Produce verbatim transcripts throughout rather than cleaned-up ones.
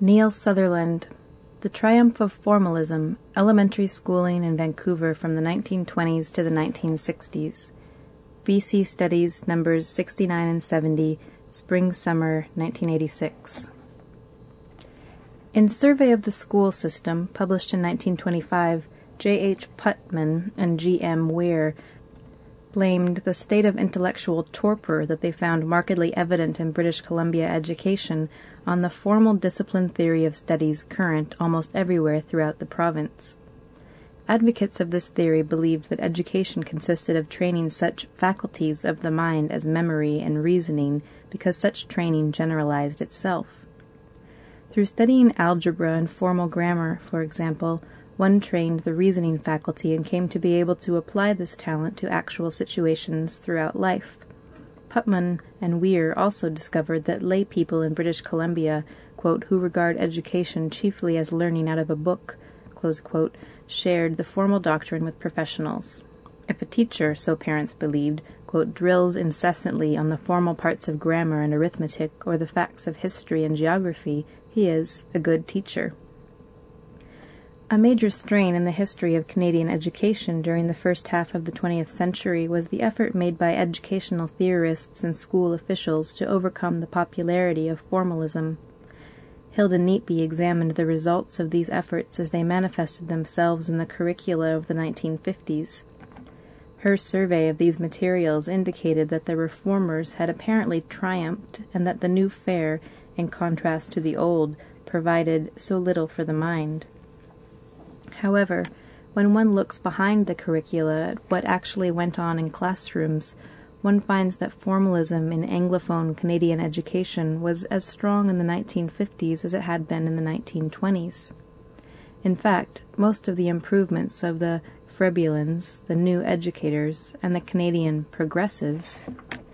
Neil Sutherland, The Triumph of Formalism, Elementary Schooling in Vancouver from the nineteen twenties to the nineteen sixties. V C Studies, numbers sixty-nine and seventy, Spring-Summer, nineteen eighty-six. In Survey of the School System, published in nineteen twenty-five, J H Putman and G M Weir blamed the state of intellectual torpor that they found markedly evident in British Columbia education on the formal discipline theory of studies current almost everywhere throughout the province. Advocates of this theory believed that education consisted of training such faculties of the mind as memory and reasoning because such training generalized itself. Through studying algebra and formal grammar, for example, one trained the reasoning faculty and came to be able to apply this talent to actual situations throughout life. Putman and Weir also discovered that lay people in British Columbia, quote, who regard education chiefly as learning out of a book, close quote, shared the formal doctrine with professionals. If a teacher, so parents believed, quote, drills incessantly on the formal parts of grammar and arithmetic or the facts of history and geography, he is a good teacher. A major strain in the history of Canadian education during the first half of the twentieth century was the effort made by educational theorists and school officials to overcome the popularity of formalism. Hilda Neatby examined the results of these efforts as they manifested themselves in the curricula of the nineteen fifties. Her survey of these materials indicated that the reformers had apparently triumphed and that the new fare, in contrast to the old, provided so little for the mind. However, when one looks behind the curricula at what actually went on in classrooms, one finds that formalism in Anglophone Canadian education was as strong in the nineteen fifties as it had been in the nineteen twenties. In fact, most of the improvements of the Frebulans, the new educators, and the Canadian progressives,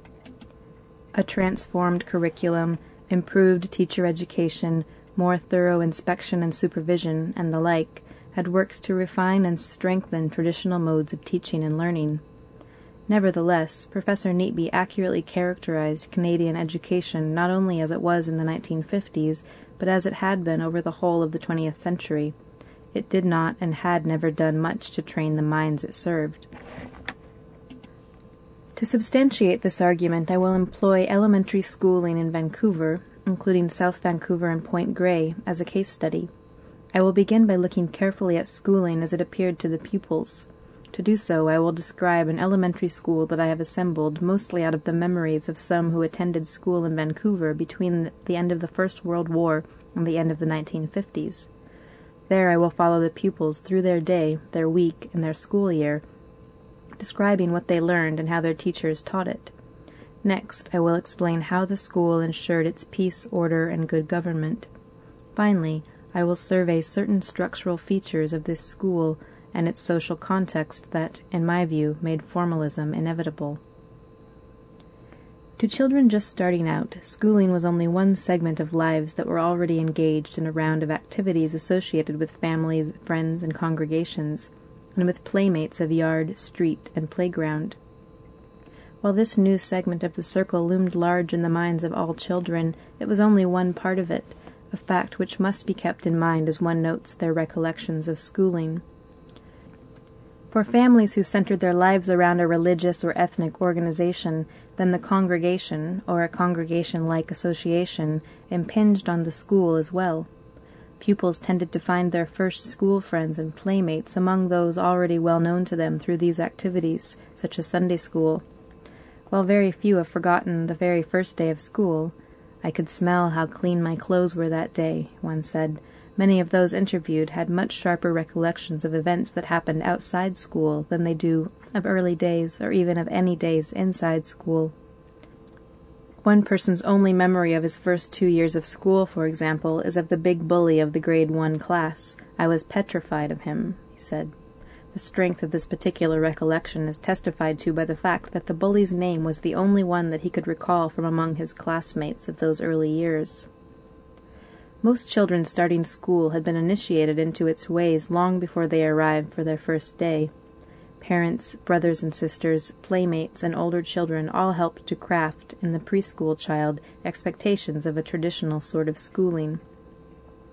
a transformed curriculum, improved teacher education, more thorough inspection and supervision, and the like, had worked to refine and strengthen traditional modes of teaching and learning. Nevertheless, Professor Neatby accurately characterized Canadian education not only as it was in the nineteen fifties, but as it had been over the whole of the twentieth century. It did not and had never done much to train the minds it served. To substantiate this argument, I will employ elementary schooling in Vancouver, including South Vancouver and Point Grey, as a case study. I will begin by looking carefully at schooling as it appeared to the pupils. To do so, I will describe an elementary school that I have assembled mostly out of the memories of some who attended school in Vancouver between the end of the First World War and the end of the nineteen fifties. There I will follow the pupils through their day, their week, and their school year, describing what they learned and how their teachers taught it. Next, I will explain how the school ensured its peace, order, and good government. Finally, I will survey certain structural features of this school and its social context that, in my view, made formalism inevitable. To children just starting out, schooling was only one segment of lives that were already engaged in a round of activities associated with families, friends, and congregations, and with playmates of yard, street, and playground. While this new segment of the circle loomed large in the minds of all children, it was only one part of it, a fact which must be kept in mind as one notes their recollections of schooling. For families who centered their lives around a religious or ethnic organization, then the congregation, or a congregation-like association, impinged on the school as well. Pupils tended to find their first school friends and playmates among those already well known to them through these activities, such as Sunday school. While very few have forgotten the very first day of school, "I could smell how clean my clothes were that day," one said. Many of those interviewed had much sharper recollections of events that happened outside school than they do of early days or even of any days inside school. One person's only memory of his first two years of school, for example, is of the big bully of the grade one class. "I was petrified of him," he said. The strength of this particular recollection is testified to by the fact that the bully's name was the only one that he could recall from among his classmates of those early years. Most children starting school had been initiated into its ways long before they arrived for their first day. Parents, brothers and sisters, playmates, and older children all helped to craft, in the preschool child, expectations of a traditional sort of schooling.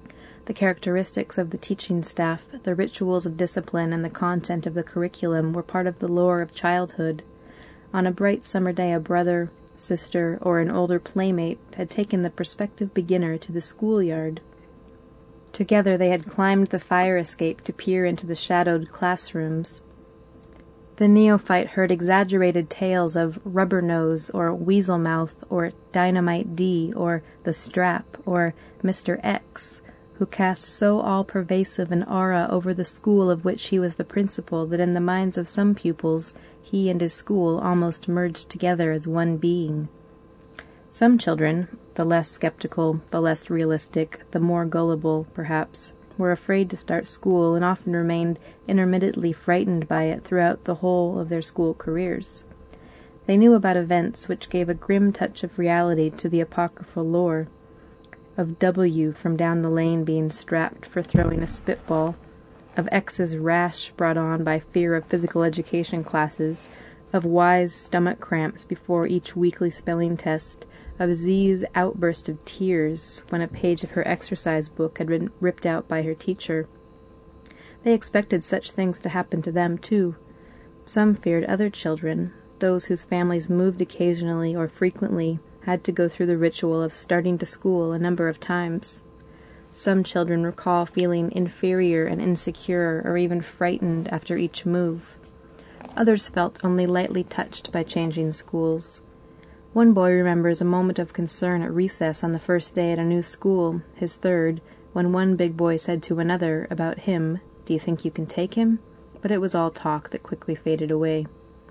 The characteristics of the teaching staff, the rituals of discipline, and the content of the curriculum were part of the lore of childhood. On a bright summer day, a brother, sister, or an older playmate had taken the prospective beginner to the schoolyard. Together they had climbed the fire escape to peer into the shadowed classrooms. The neophyte heard exaggerated tales of Rubber Nose, or Weasel Mouth, or Dynamite D, or The Strap, or Mister X, who cast so all-pervasive an aura over the school of which he was the principal that in the minds of some pupils he and his school almost merged together as one being. Some children, the less skeptical, the less realistic, the more gullible, perhaps, were afraid to start school and often remained intermittently frightened by it throughout the whole of their school careers. They knew about events which gave a grim touch of reality to the apocryphal lore, of W from down the lane being strapped for throwing a spitball, of X's rash brought on by fear of physical education classes, of Y's stomach cramps before each weekly spelling test, of Z's outburst of tears when a page of her exercise book had been ripped out by her teacher. They expected such things to happen to them, too. Some feared other children, those whose families moved occasionally or frequently, had to go through the ritual of starting to school a number of times. Some children recall feeling inferior and insecure or even frightened after each move. Others felt only lightly touched by changing schools. One boy remembers a moment of concern at recess on the first day at a new school, his third, when one big boy said to another about him, "Do you think you can take him?" But it was all talk that quickly faded away.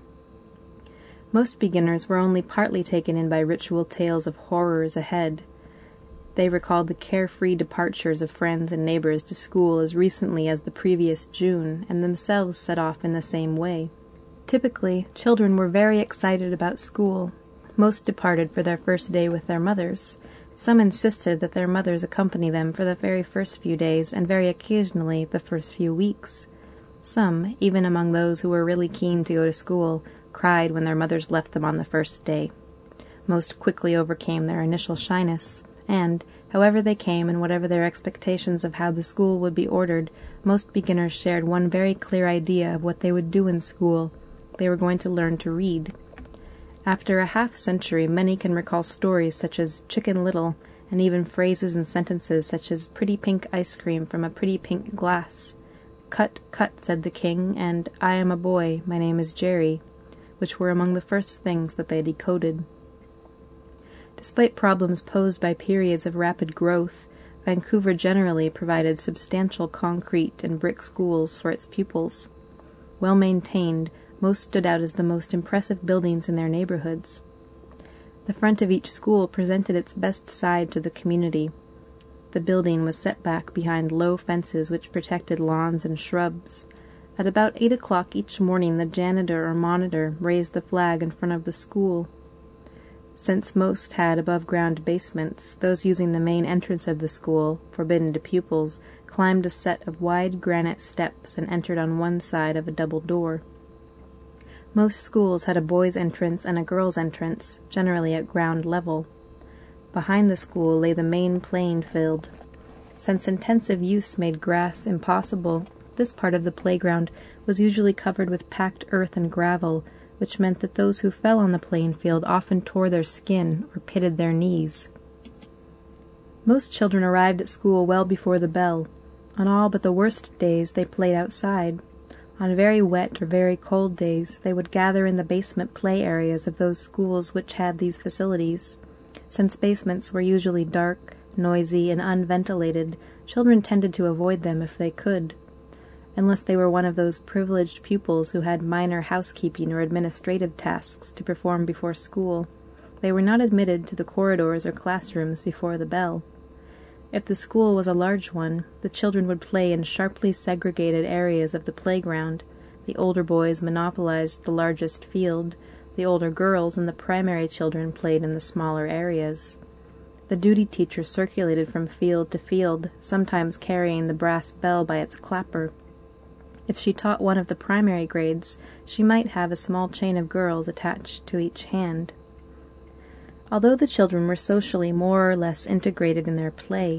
Most beginners were only partly taken in by ritual tales of horrors ahead. They recalled the carefree departures of friends and neighbors to school as recently as the previous June, and themselves set off in the same way. Typically, children were very excited about school. Most departed for their first day with their mothers. Some insisted that their mothers accompany them for the very first few days, and very occasionally the first few weeks. Some, even among those who were really keen to go to school, cried when their mothers left them on the first day. Most quickly overcame their initial shyness, and, however they came and whatever their expectations of how the school would be ordered, most beginners shared one very clear idea of what they would do in school. They were going to learn to read. After a half-century, many can recall stories such as Chicken Little, and even phrases and sentences such as pretty pink ice cream from a pretty pink glass. Cut, cut, said the king, and I am a boy, my name is Jerry, which were among the first things that they decoded. Despite problems posed by periods of rapid growth, Vancouver generally provided substantial concrete and brick schools for its pupils. Well maintained, most stood out as the most impressive buildings in their neighborhoods. The front of each school presented its best side to the community. The building was set back behind low fences which protected lawns and shrubs. At about eight o'clock each morning the janitor or monitor raised the flag in front of the school. Since most had above-ground basements, those using the main entrance of the school, forbidden to pupils, climbed a set of wide granite steps and entered on one side of a double door. Most schools had a boys' entrance and a girls' entrance, generally at ground level. Behind the school lay the main playing field. Since intensive use made grass impossible, this part of the playground was usually covered with packed earth and gravel, which meant that those who fell on the playing field often tore their skin or pitted their knees. Most children arrived at school well before the bell. On all but the worst days they played outside. On very wet or very cold days they would gather in the basement play areas of those schools which had these facilities. Since basements were usually dark, noisy, and unventilated, children tended to avoid them if they could. Unless they were one of those privileged pupils who had minor housekeeping or administrative tasks to perform before school, they were not admitted to the corridors or classrooms before the bell. If the school was a large one, the children would play in sharply segregated areas of the playground. The older boys monopolized the largest field. The older girls and the primary children played in the smaller areas. The duty teacher circulated from field to field, sometimes carrying the brass bell by its clapper. If she taught one of the primary grades, she might have a small chain of girls attached to each hand. Although the children were socially more or less integrated in their play,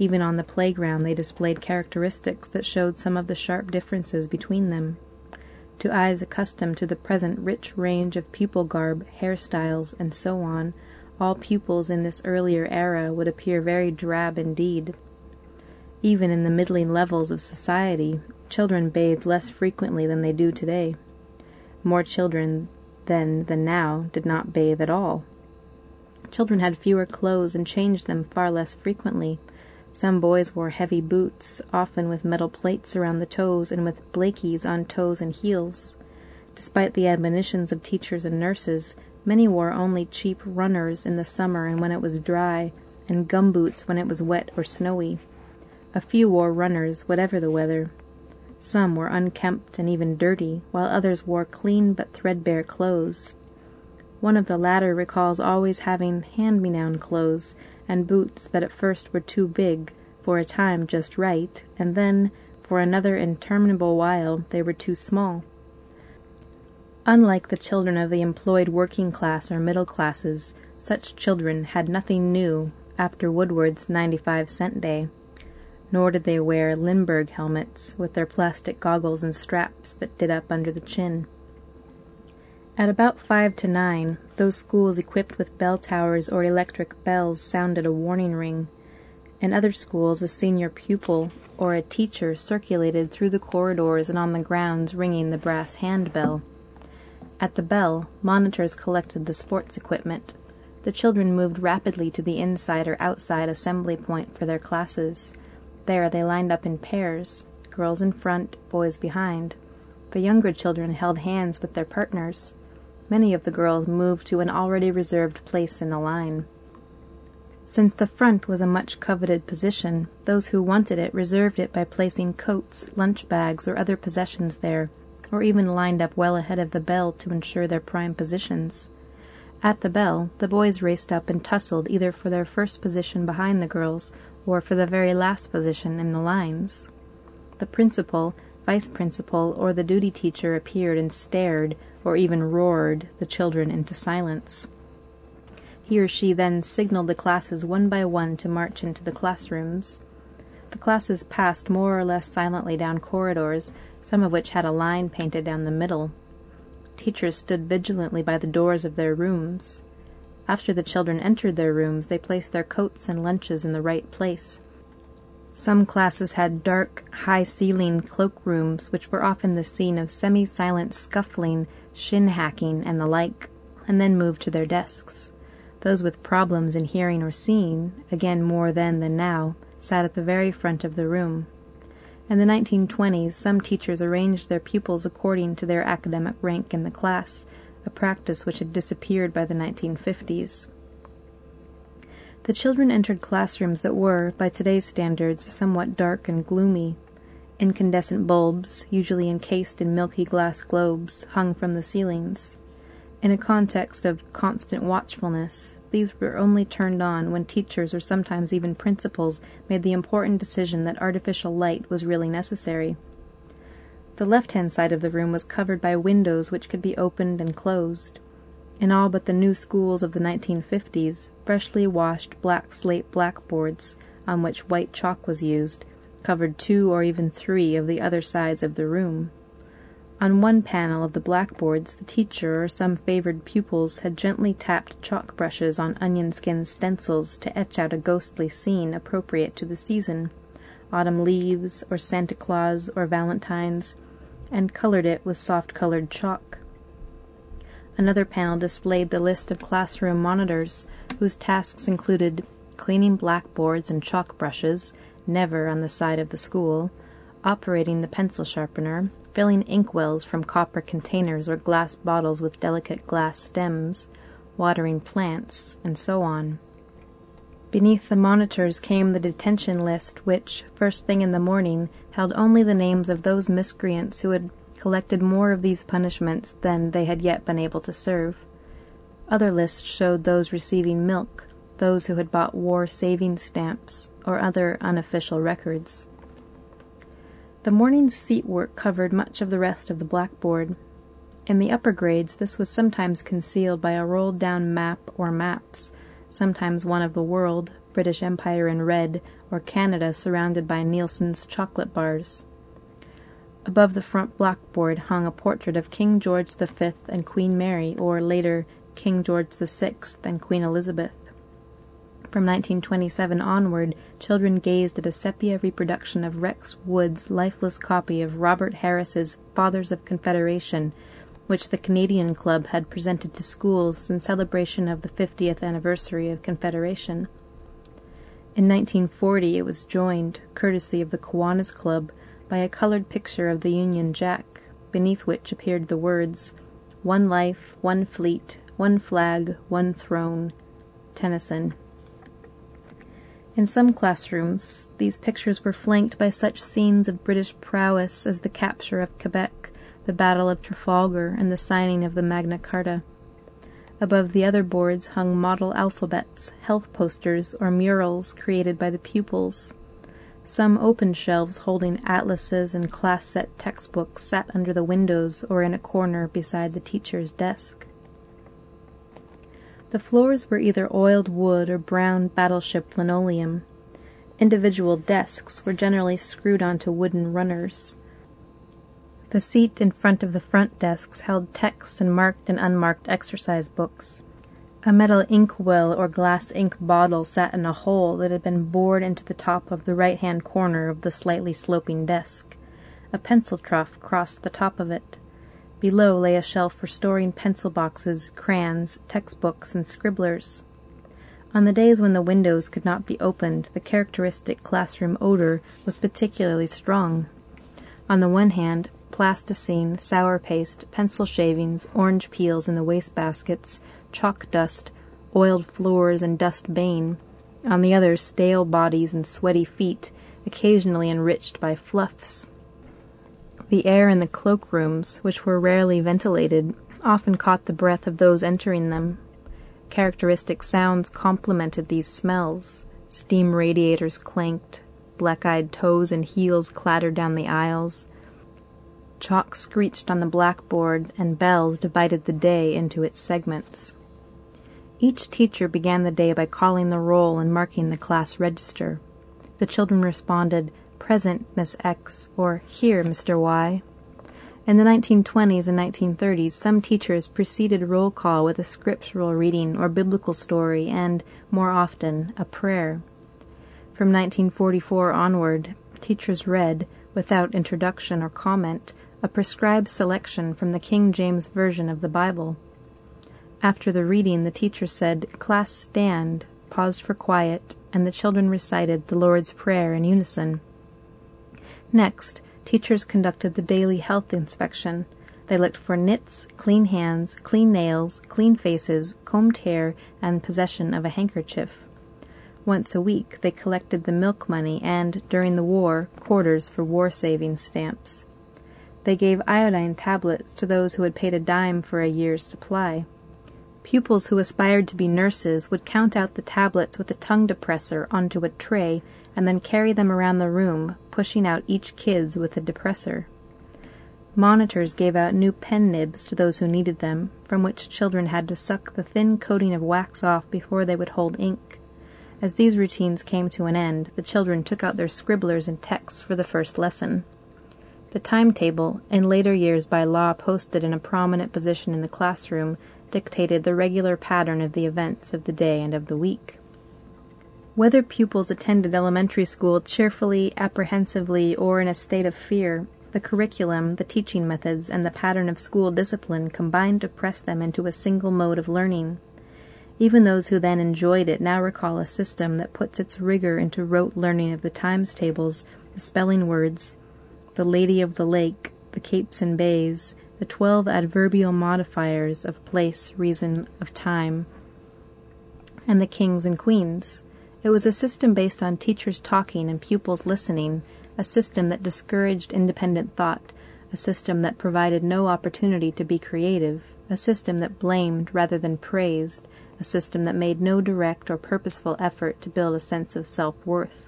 Even on the playground they displayed characteristics that showed some of the sharp differences between them. To eyes accustomed to the present rich range of pupil garb, hairstyles, and so on, all pupils in this earlier era would appear very drab indeed. Even in the middling levels of society, children bathed less frequently than they do today. More children then than now did not bathe at all. Children had fewer clothes and changed them far less frequently. Some boys wore heavy boots, often with metal plates around the toes and with blakies on toes and heels. Despite the admonitions of teachers and nurses, many wore only cheap runners in the summer and when it was dry, and gumboots when it was wet or snowy. A few wore runners, whatever the weather. Some were unkempt and even dirty, while others wore clean but threadbare clothes. One of the latter recalls always having hand-me-down clothes, and boots that at first were too big, for a time just right, and then, for another interminable while, they were too small. Unlike the children of the employed working class or middle classes, such children had nothing new after Woodward's ninety-five cent day. Nor did they wear Lindbergh helmets with their plastic goggles and straps that did up under the chin. At about five to nine, those schools equipped with bell towers or electric bells sounded a warning ring. In other schools, a senior pupil or a teacher circulated through the corridors and on the grounds ringing the brass handbell. At the bell, monitors collected the sports equipment. The children moved rapidly to the inside or outside assembly point for their classes. There they lined up in pairs, girls in front, boys behind. The younger children held hands with their partners. Many of the girls moved to an already reserved place in the line. Since the front was a much coveted position, those who wanted it reserved it by placing coats, lunch bags, or other possessions there, or even lined up well ahead of the bell to ensure their prime positions. At the bell, the boys raced up and tussled either for their first position behind the girls or for the very last position in the lines. The principal, vice principal, or the duty teacher appeared and stared, or even roared, the children into silence. He or she then signaled the classes one by one to march into the classrooms. The classes passed more or less silently down corridors, some of which had a line painted down the middle. Teachers stood vigilantly by the doors of their rooms. After the children entered their rooms, they placed their coats and lunches in the right place. Some classes had dark, high-ceilinged cloakrooms, which were often the scene of semi-silent scuffling, shin-hacking, and the like, and then moved to their desks. Those with problems in hearing or seeing, again more then than now, sat at the very front of the room. In the nineteen twenties, some teachers arranged their pupils according to their academic rank in the class, a practice which had disappeared by the nineteen fifties. The children entered classrooms that were, by today's standards, somewhat dark and gloomy. Incandescent bulbs, usually encased in milky glass globes, hung from the ceilings. In a context of constant watchfulness, these were only turned on when teachers or sometimes even principals made the important decision that artificial light was really necessary. The left-hand side of the room was covered by windows which could be opened and closed. In all but the new schools of the nineteen fifties, freshly washed black slate blackboards, on which white chalk was used, covered two or even three of the other sides of the room. On one panel of the blackboards, the teacher or some favored pupils had gently tapped chalk brushes on onion-skin stencils to etch out a ghostly scene appropriate to the season, autumn leaves, or Santa Claus, or Valentine's, and colored it with soft-colored chalk. Another panel displayed the list of classroom monitors, whose tasks included cleaning blackboards and chalk brushes, never on the side of the school, operating the pencil sharpener, filling inkwells from copper containers or glass bottles with delicate glass stems, watering plants, and so on. Beneath the monitors came the detention list, which, first thing in the morning, held only the names of those miscreants who had collected more of these punishments than they had yet been able to serve. Other lists showed those receiving milk, those who had bought war saving stamps, or other unofficial records. The morning's seat work covered much of the rest of the blackboard. In the upper grades, this was sometimes concealed by a rolled-down map or maps, sometimes one of the world, British Empire in red, or Canada surrounded by Nielsen's chocolate bars. Above the front blackboard hung a portrait of King George the Fifth and Queen Mary, or later King George the Sixth and Queen Elizabeth. From nineteen twenty-seven onward, children gazed at a sepia reproduction of Rex Wood's lifeless copy of Robert Harris's Fathers of Confederation, which the Canadian Club had presented to schools in celebration of the fiftieth anniversary of Confederation. In nineteen forty it was joined, courtesy of the Kiwanis Club, by a colored picture of the Union Jack, beneath which appeared the words, "One life, one fleet, one flag, one throne, Tennyson." In some classrooms, these pictures were flanked by such scenes of British prowess as the capture of Quebec, the Battle of Trafalgar, and the signing of the Magna Carta. Above the other boards hung model alphabets, health posters, or murals created by the pupils. Some open shelves holding atlases and class-set textbooks sat under the windows or in a corner beside the teacher's desk. The floors were either oiled wood or brown battleship linoleum. Individual desks were generally screwed onto wooden runners. The seat in front of the front desks held texts and marked and unmarked exercise books. A metal inkwell or glass ink bottle sat in a hole that had been bored into the top of the right-hand corner of the slightly sloping desk. A pencil trough crossed the top of it. Below lay a shelf for storing pencil boxes, crayons, textbooks, and scribblers. On the days when the windows could not be opened, the characteristic classroom odor was particularly strong. On the one hand, plasticine, sour paste, pencil shavings, orange peels in the wastebaskets, chalk dust, oiled floors, and dust bane. On the other, stale bodies and sweaty feet, occasionally enriched by fluffs. The air in the cloakrooms, which were rarely ventilated, often caught the breath of those entering them. Characteristic sounds complemented these smells. Steam radiators clanked, black-eyed toes and heels clattered down the aisles. Chalk screeched on the blackboard, and bells divided the day into its segments. Each teacher began the day by calling the roll and marking the class register. The children responded, "Present, Miss X," or "Here, Mister Y." In the nineteen twenties and nineteen thirties, some teachers preceded roll call with a scriptural reading or biblical story and, more often, a prayer. From nineteen forty-four onward, teachers read, without introduction or comment, a prescribed selection from the King James Version of the Bible. After the reading, the teacher said, "Class stand," paused for quiet, and the children recited the Lord's Prayer in unison. Next, teachers conducted the daily health inspection. They looked for nits, clean hands, clean nails, clean faces, combed hair, and possession of a handkerchief. Once a week, they collected the milk money and, during the war, quarters for war savings stamps. They gave iodine tablets to those who had paid a dime for a year's supply. Pupils who aspired to be nurses would count out the tablets with a tongue depressor onto a tray and then carry them around the room, pushing out each kid's with a depressor. Monitors gave out new pen nibs to those who needed them, from which children had to suck the thin coating of wax off before they would hold ink. As these routines came to an end, the children took out their scribblers and texts for the first lesson. The timetable, in later years by law posted in a prominent position in the classroom, dictated the regular pattern of the events of the day and of the week. Whether pupils attended elementary school cheerfully, apprehensively, or in a state of fear, the curriculum, the teaching methods, and the pattern of school discipline combined to press them into a single mode of learning. Even those who then enjoyed it now recall a system that puts its rigor into rote learning of the times tables, the spelling words, the Lady of the Lake, the capes and bays, the twelve adverbial modifiers of place, reason, of time, and the kings and queens. It was a system based on teachers talking and pupils listening, a system that discouraged independent thought, a system that provided no opportunity to be creative, a system that blamed rather than praised, a system that made no direct or purposeful effort to build a sense of self-worth.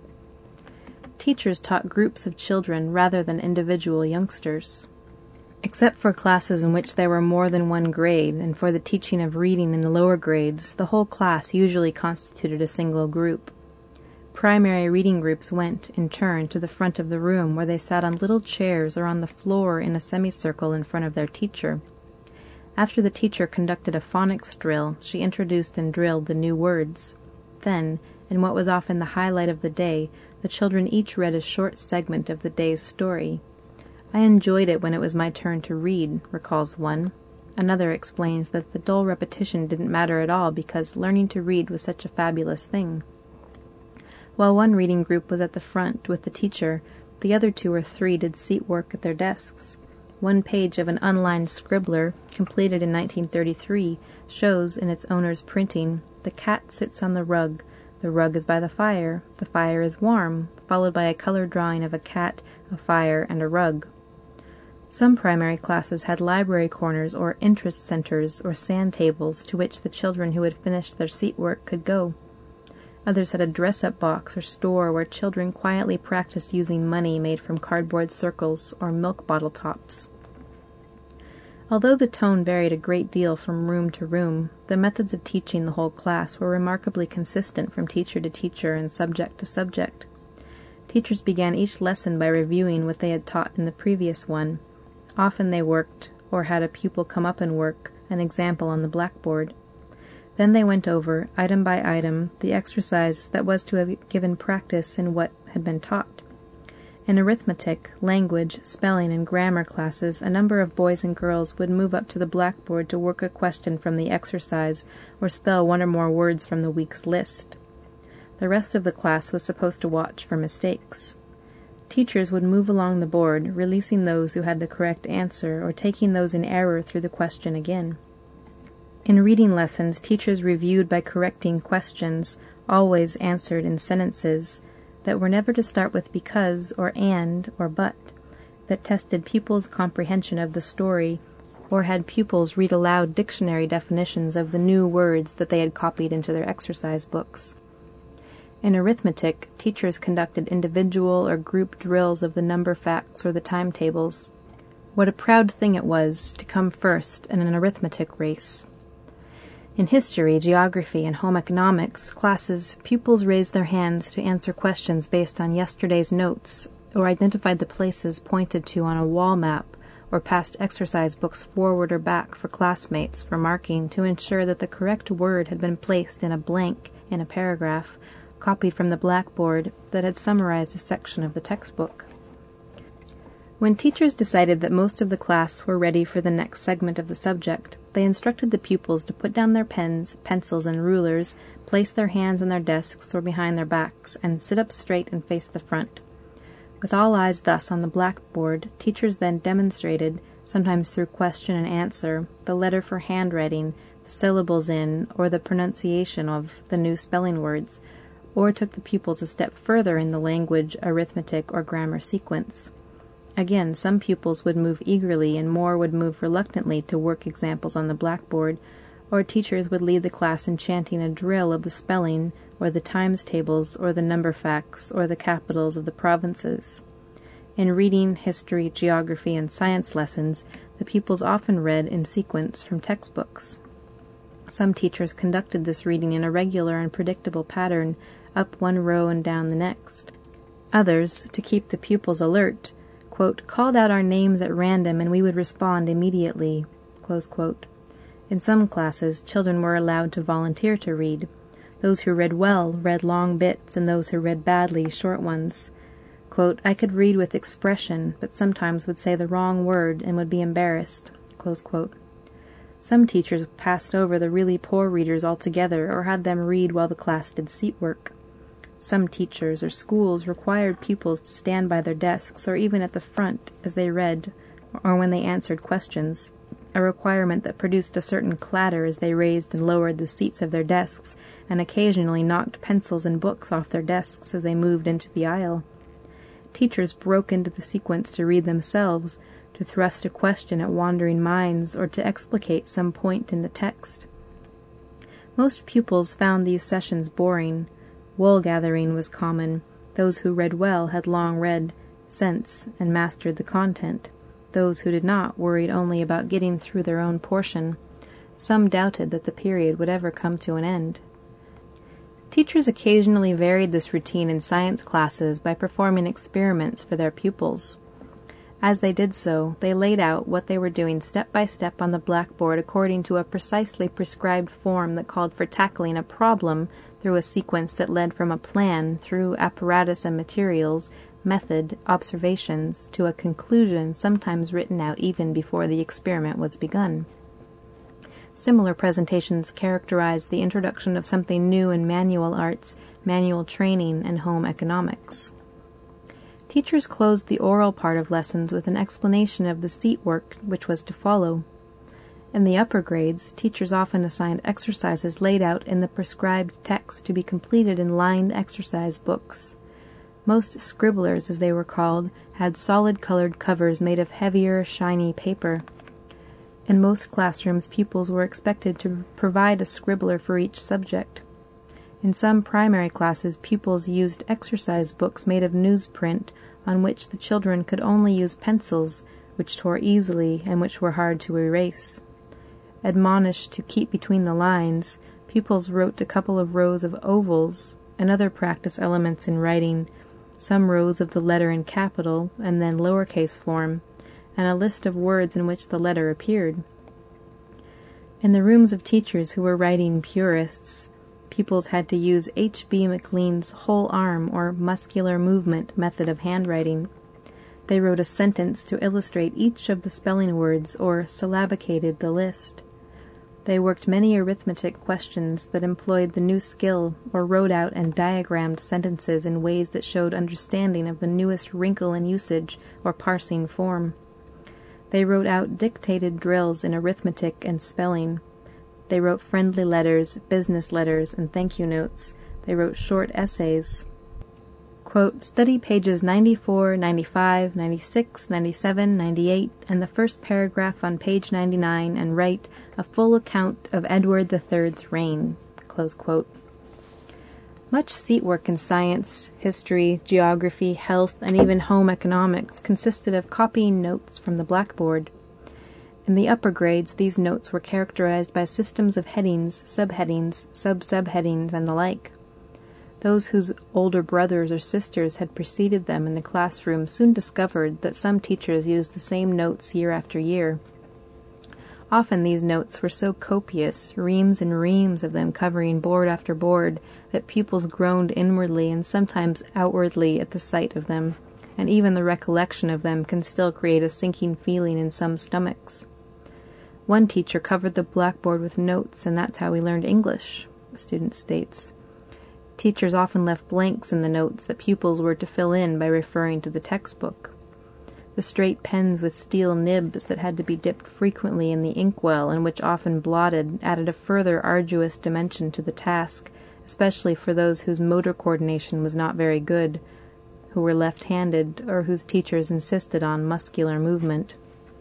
Teachers taught groups of children rather than individual youngsters. Except for classes in which there were more than one grade, and for the teaching of reading in the lower grades, the whole class usually constituted a single group. primary reading groups went, in turn, to the front of the room, where they sat on little chairs or on the floor in a semicircle in front of their teacher. After the teacher conducted a phonics drill, she introduced and drilled the new words. Then, in what was often the highlight of the day, the children each read a short segment of the day's story. "I enjoyed it when it was my turn to read," recalls one. Another explains that the dull repetition didn't matter at all because learning to read was such a fabulous thing. While one reading group was at the front with the teacher, the other two or three did seat work at their desks. One page of an unlined scribbler, completed in nineteen thirty-three, shows, in its owner's printing, "The cat sits on the rug. The rug is by the fire. The fire is warm," followed by a color drawing of a cat, a fire, and a rug. Some primary classes had library corners or interest centers or sand tables to which the children who had finished their seat work could go. Others had a dress-up box or store where children quietly practiced using money made from cardboard circles or milk bottle tops. Although the tone varied a great deal from room to room, the methods of teaching the whole class were remarkably consistent from teacher to teacher and subject to subject. Teachers began each lesson by reviewing what they had taught in the previous one. Often they worked, or had a pupil come up and work, an example on the blackboard. Then they went over, item by item, the exercise that was to have given practice in what had been taught. In arithmetic, language, spelling, and grammar classes, a number of boys and girls would move up to the blackboard to work a question from the exercise or spell one or more words from the week's list. The rest of the class was supposed to watch for mistakes. Teachers would move along the board, releasing those who had the correct answer or taking those in error through the question again. In reading lessons, teachers reviewed by correcting questions, always answered in sentences, that were never to start with because or and or but, that tested pupils' comprehension of the story, or had pupils read aloud dictionary definitions of the new words that they had copied into their exercise books. In arithmetic, teachers conducted individual or group drills of the number facts or the timetables. What a proud thing it was to come first in an arithmetic race. In history, geography, and home economics classes, pupils raised their hands to answer questions based on yesterday's notes, or identified the places pointed to on a wall map, or passed exercise books forward or back for classmates for marking to ensure that the correct word had been placed in a blank in a paragraph, copied from the blackboard that had summarized a section of the textbook. When teachers decided that most of the class were ready for the next segment of the subject, they instructed the pupils to put down their pens, pencils, and rulers, place their hands on their desks or behind their backs, and sit up straight and face the front. With all eyes thus on the blackboard, teachers then demonstrated, sometimes through question and answer, the letter for handwriting, the syllables in, or the pronunciation of, the new spelling words, or took the pupils a step further in the language, arithmetic, or grammar sequence. Again, some pupils would move eagerly and more would move reluctantly to work examples on the blackboard, or teachers would lead the class in chanting a drill of the spelling, or the times tables, or the number facts, or the capitals of the provinces. In reading, history, geography, and science lessons, the pupils often read in sequence from textbooks. Some teachers conducted this reading in a regular and predictable pattern, up one row and down the next. Others, to keep the pupils alert, quote, called out our names at random and we would respond immediately, close quote. In some classes, children were allowed to volunteer to read. Those who read well read long bits, and those who read badly, short ones. Quote, I could read with expression, but sometimes would say the wrong word and would be embarrassed, close quote. Some teachers passed over the really poor readers altogether or had them read while the class did seat work. Some teachers or schools required pupils to stand by their desks or even at the front as they read or when they answered questions, a requirement that produced a certain clatter as they raised and lowered the seats of their desks and occasionally knocked pencils and books off their desks as they moved into the aisle. Teachers broke into the sequence to read themselves, to thrust a question at wandering minds, or to explicate some point in the text. Most pupils found these sessions boring. Wool-gathering was common. Those who read well had long read sense and mastered the content. Those who did not worried only about getting through their own portion. Some doubted that the period would ever come to an end. Teachers occasionally varied this routine in science classes by performing experiments for their pupils. As they did so, they laid out what they were doing step by step on the blackboard according to a precisely prescribed form that called for tackling a problem through a sequence that led from a plan through apparatus and materials, method, observations, to a conclusion sometimes written out even before the experiment was begun. Similar presentations characterized the introduction of something new in manual arts, manual training, and home economics. Teachers closed the oral part of lessons with an explanation of the seat work which was to follow. In the upper grades, teachers often assigned exercises laid out in the prescribed text to be completed in lined exercise books. Most scribblers, as they were called, had solid-colored covers made of heavier, shiny paper. In most classrooms, pupils were expected to provide a scribbler for each subject. In some primary classes, pupils used exercise books made of newsprint on which the children could only use pencils, which tore easily and which were hard to erase. Admonished to keep between the lines, pupils wrote a couple of rows of ovals and other practice elements in writing, some rows of the letter in capital and then lowercase form, and a list of words in which the letter appeared. In the rooms of teachers who were writing purists, pupils had to use H B McLean's whole arm or muscular movement method of handwriting. They wrote a sentence to illustrate each of the spelling words or syllabicated the list. They worked many arithmetic questions that employed the new skill or wrote out and diagrammed sentences in ways that showed understanding of the newest wrinkle in usage or parsing form. They wrote out dictated drills in arithmetic and spelling. They wrote friendly letters, business letters, and thank you notes. They wrote short essays. Quote, study pages ninety-four, ninety-five, ninety-six, ninety-seven, ninety-eight, and the first paragraph on page ninety-nine, and write a full account of Edward the Third's reign. Close quote. Much seat work in science, history, geography, health, and even home economics consisted of copying notes from the blackboard. In the upper grades, these notes were characterized by systems of headings, subheadings, sub-subheadings, and the like. Those whose older brothers or sisters had preceded them in the classroom soon discovered that some teachers used the same notes year after year. Often these notes were so copious, reams and reams of them covering board after board, that pupils groaned inwardly and sometimes outwardly at the sight of them, and even the recollection of them can still create a sinking feeling in some stomachs. One teacher covered the blackboard with notes, and that's how we learned English, a student states. Teachers often left blanks in the notes that pupils were to fill in by referring to the textbook. The straight pens with steel nibs that had to be dipped frequently in the inkwell and which often blotted added a further arduous dimension to the task, especially for those whose motor coordination was not very good, who were left-handed, or whose teachers insisted on muscular movement.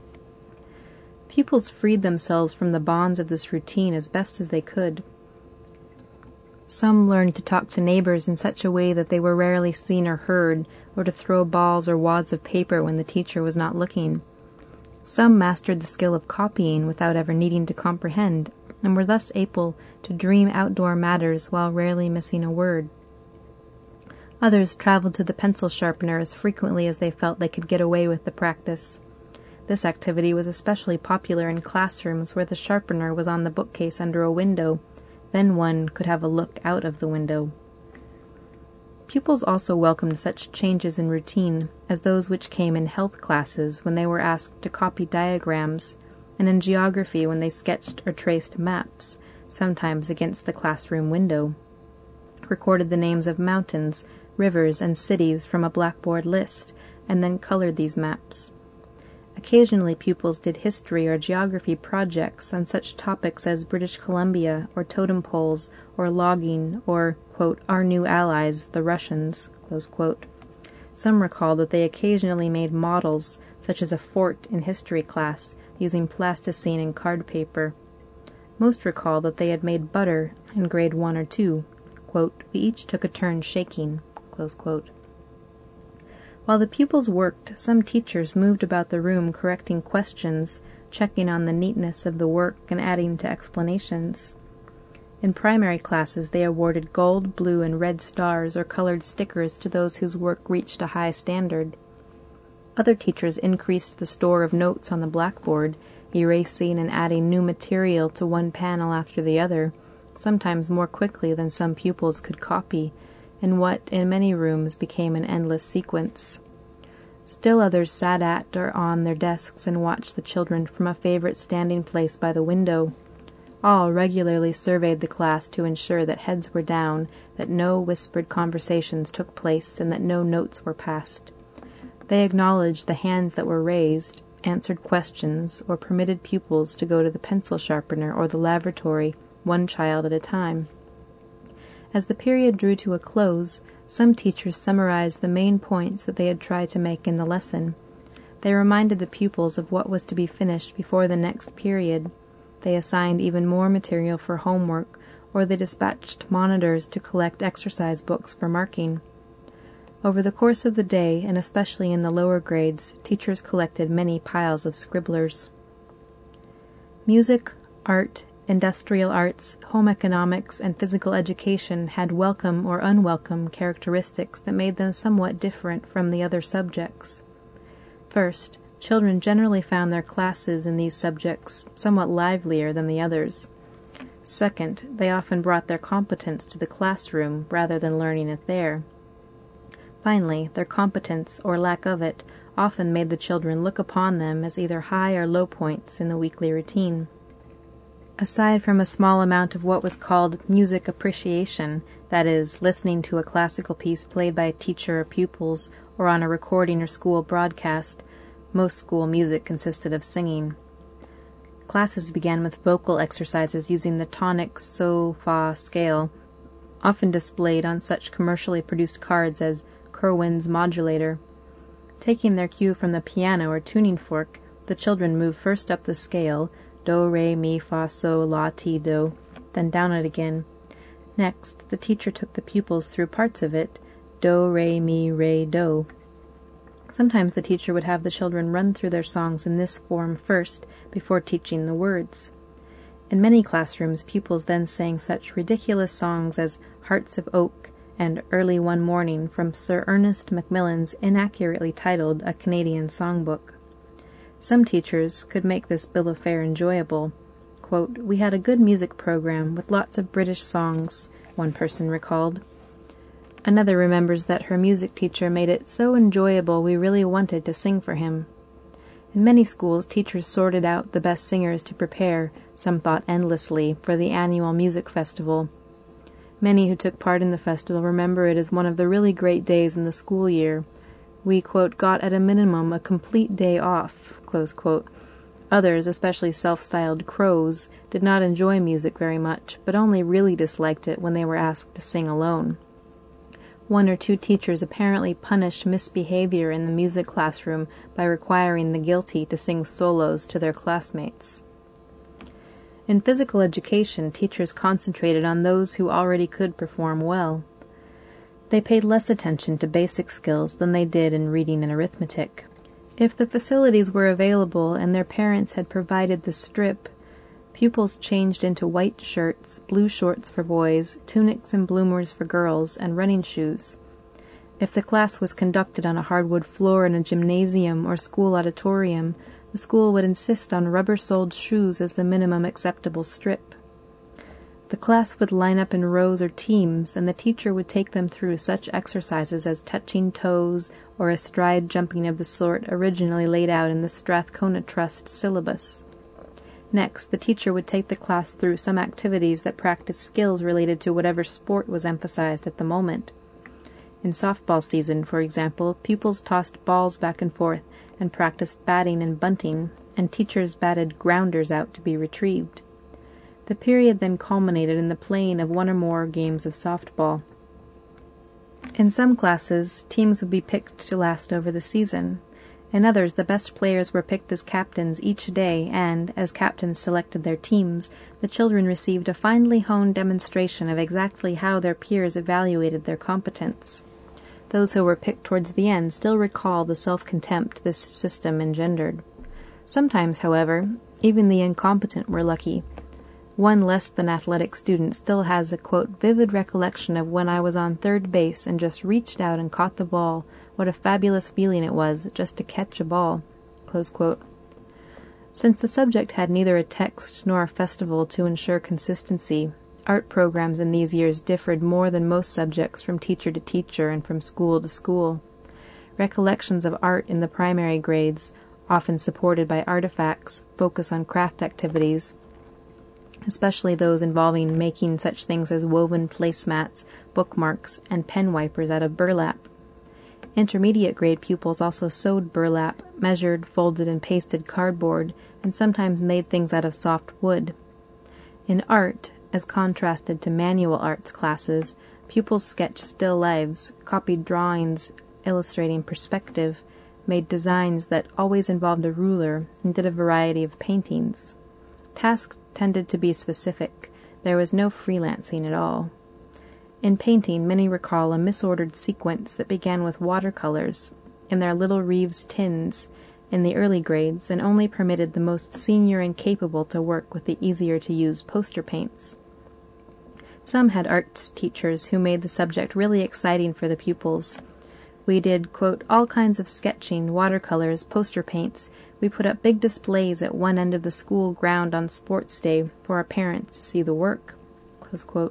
Pupils freed themselves from the bonds of this routine as best as they could. Some learned to talk to neighbors in such a way that they were rarely seen or heard, or to throw balls or wads of paper when the teacher was not looking. Some mastered the skill of copying without ever needing to comprehend, and were thus able to dream outdoor matters while rarely missing a word. Others traveled to the pencil sharpener as frequently as they felt they could get away with the practice. This activity was especially popular in classrooms where the sharpener was on the bookcase under a window. Then one could have a look out of the window. Pupils also welcomed such changes in routine as those which came in health classes when they were asked to copy diagrams, and in geography when they sketched or traced maps, sometimes against the classroom window, recorded the names of mountains, rivers, and cities from a blackboard list, and then colored these maps. Occasionally pupils did history or geography projects on such topics as British Columbia, or totem poles, or logging, or, quote, our new allies, the Russians, close quote. Some recall that they occasionally made models, such as a fort in history class, using plasticine and card paper. Most recall that they had made butter in grade one or two. Quote, we each took a turn shaking, close quote. While the pupils worked, some teachers moved about the room correcting questions, checking on the neatness of the work, and adding to explanations. In primary classes, they awarded gold, blue, and red stars or colored stickers to those whose work reached a high standard. Other teachers increased the store of notes on the blackboard, erasing and adding new material to one panel after the other, sometimes more quickly than some pupils could copy, in what in many rooms became an endless sequence. Still others sat at or on their desks and watched the children from a favorite standing place by the window. All regularly surveyed the class to ensure that heads were down, that no whispered conversations took place, and that no notes were passed. They acknowledged the hands that were raised, answered questions, or permitted pupils to go to the pencil sharpener or the lavatory, one child at a time. As the period drew to a close, some teachers summarized the main points that they had tried to make in the lesson. They reminded the pupils of what was to be finished before the next period. They assigned even more material for homework, or they dispatched monitors to collect exercise books for marking. Over the course of the day, and especially in the lower grades, teachers collected many piles of scribblers. Music, art, industrial arts, home economics, and physical education had welcome or unwelcome characteristics that made them somewhat different from the other subjects. First, children generally found their classes in these subjects somewhat livelier than the others. Second, they often brought their competence to the classroom rather than learning it there. Finally, their competence, or lack of it, often made the children look upon them as either high or low points in the weekly routine. Aside from a small amount of what was called music appreciation, that is, listening to a classical piece played by a teacher or pupils, or on a recording or school broadcast, most school music consisted of singing. Classes began with vocal exercises using the tonic so-fa scale, often displayed on such commercially produced cards as Kerwin's modulator. Taking their cue from the piano or tuning fork, the children moved first up the scale, do, re, mi, fa, so, la, ti, do, then down it again. Next, the teacher took the pupils through parts of it, do, re, mi, re, do. Sometimes the teacher would have the children run through their songs in this form first, before teaching the words. In many classrooms, pupils then sang such ridiculous songs as Hearts of Oak and Early One Morning from Sir Ernest Macmillan's inaccurately titled A Canadian Songbook. Some teachers could make this bill of fare enjoyable. Quote, "We had a good music program with lots of British songs," one person recalled. Another remembers that her music teacher made it so enjoyable we really wanted to sing for him. In many schools, teachers sorted out the best singers to prepare, some thought endlessly, for the annual music festival. Many who took part in the festival remember it as one of the really great days in the school year. We, quote, got at a minimum a complete day off, close quote. Others, especially self-styled crows, did not enjoy music very much, but only really disliked it when they were asked to sing alone. One or two teachers apparently punished misbehavior in the music classroom by requiring the guilty to sing solos to their classmates. In physical education, teachers concentrated on those who already could perform well. They paid less attention to basic skills than they did in reading and arithmetic. If the facilities were available and their parents had provided the strip, pupils changed into white shirts, blue shorts for boys, tunics and bloomers for girls, and running shoes. If the class was conducted on a hardwood floor in a gymnasium or school auditorium, the school would insist on rubber-soled shoes as the minimum acceptable strip. The class would line up in rows or teams, and the teacher would take them through such exercises as touching toes or a stride jumping of the sort originally laid out in the Strathcona Trust syllabus. Next, the teacher would take the class through some activities that practiced skills related to whatever sport was emphasized at the moment. In softball season, for example, pupils tossed balls back and forth and practiced batting and bunting, and teachers batted grounders out to be retrieved. The period then culminated in the playing of one or more games of softball. In some classes, teams would be picked to last over the season. In others, the best players were picked as captains each day, and, as captains selected their teams, the children received a finely honed demonstration of exactly how their peers evaluated their competence. Those who were picked towards the end still recall the self-contempt this system engendered. Sometimes, however, even the incompetent were lucky. One less than athletic student still has a, quote, vivid recollection of when I was on third base and just reached out and caught the ball. What a fabulous feeling it was, just to catch a ball. Close quote. Since the subject had neither a text nor a festival to ensure consistency, art programs in these years differed more than most subjects from teacher to teacher and from school to school. Recollections of art in the primary grades, often supported by artifacts, focus on craft activities, especially those involving making such things as woven placemats, bookmarks, and pen wipers out of burlap. Intermediate grade pupils also sewed burlap, measured, folded, and pasted cardboard, and sometimes made things out of soft wood. In art, as contrasted to manual arts classes, pupils sketched still lives, copied drawings illustrating perspective, made designs that always involved a ruler, and did a variety of paintings. Tasks tended to be specific. There was no freelancing at all. In painting, many recall a misordered sequence that began with watercolors in their little Reeves tins in the early grades and only permitted the most senior and capable to work with the easier-to-use poster paints. Some had arts teachers who made the subject really exciting for the pupils. We did, quote, all kinds of sketching, watercolors, poster paints. We put up big displays at one end of the school ground on sports day for our parents to see the work. Close quote.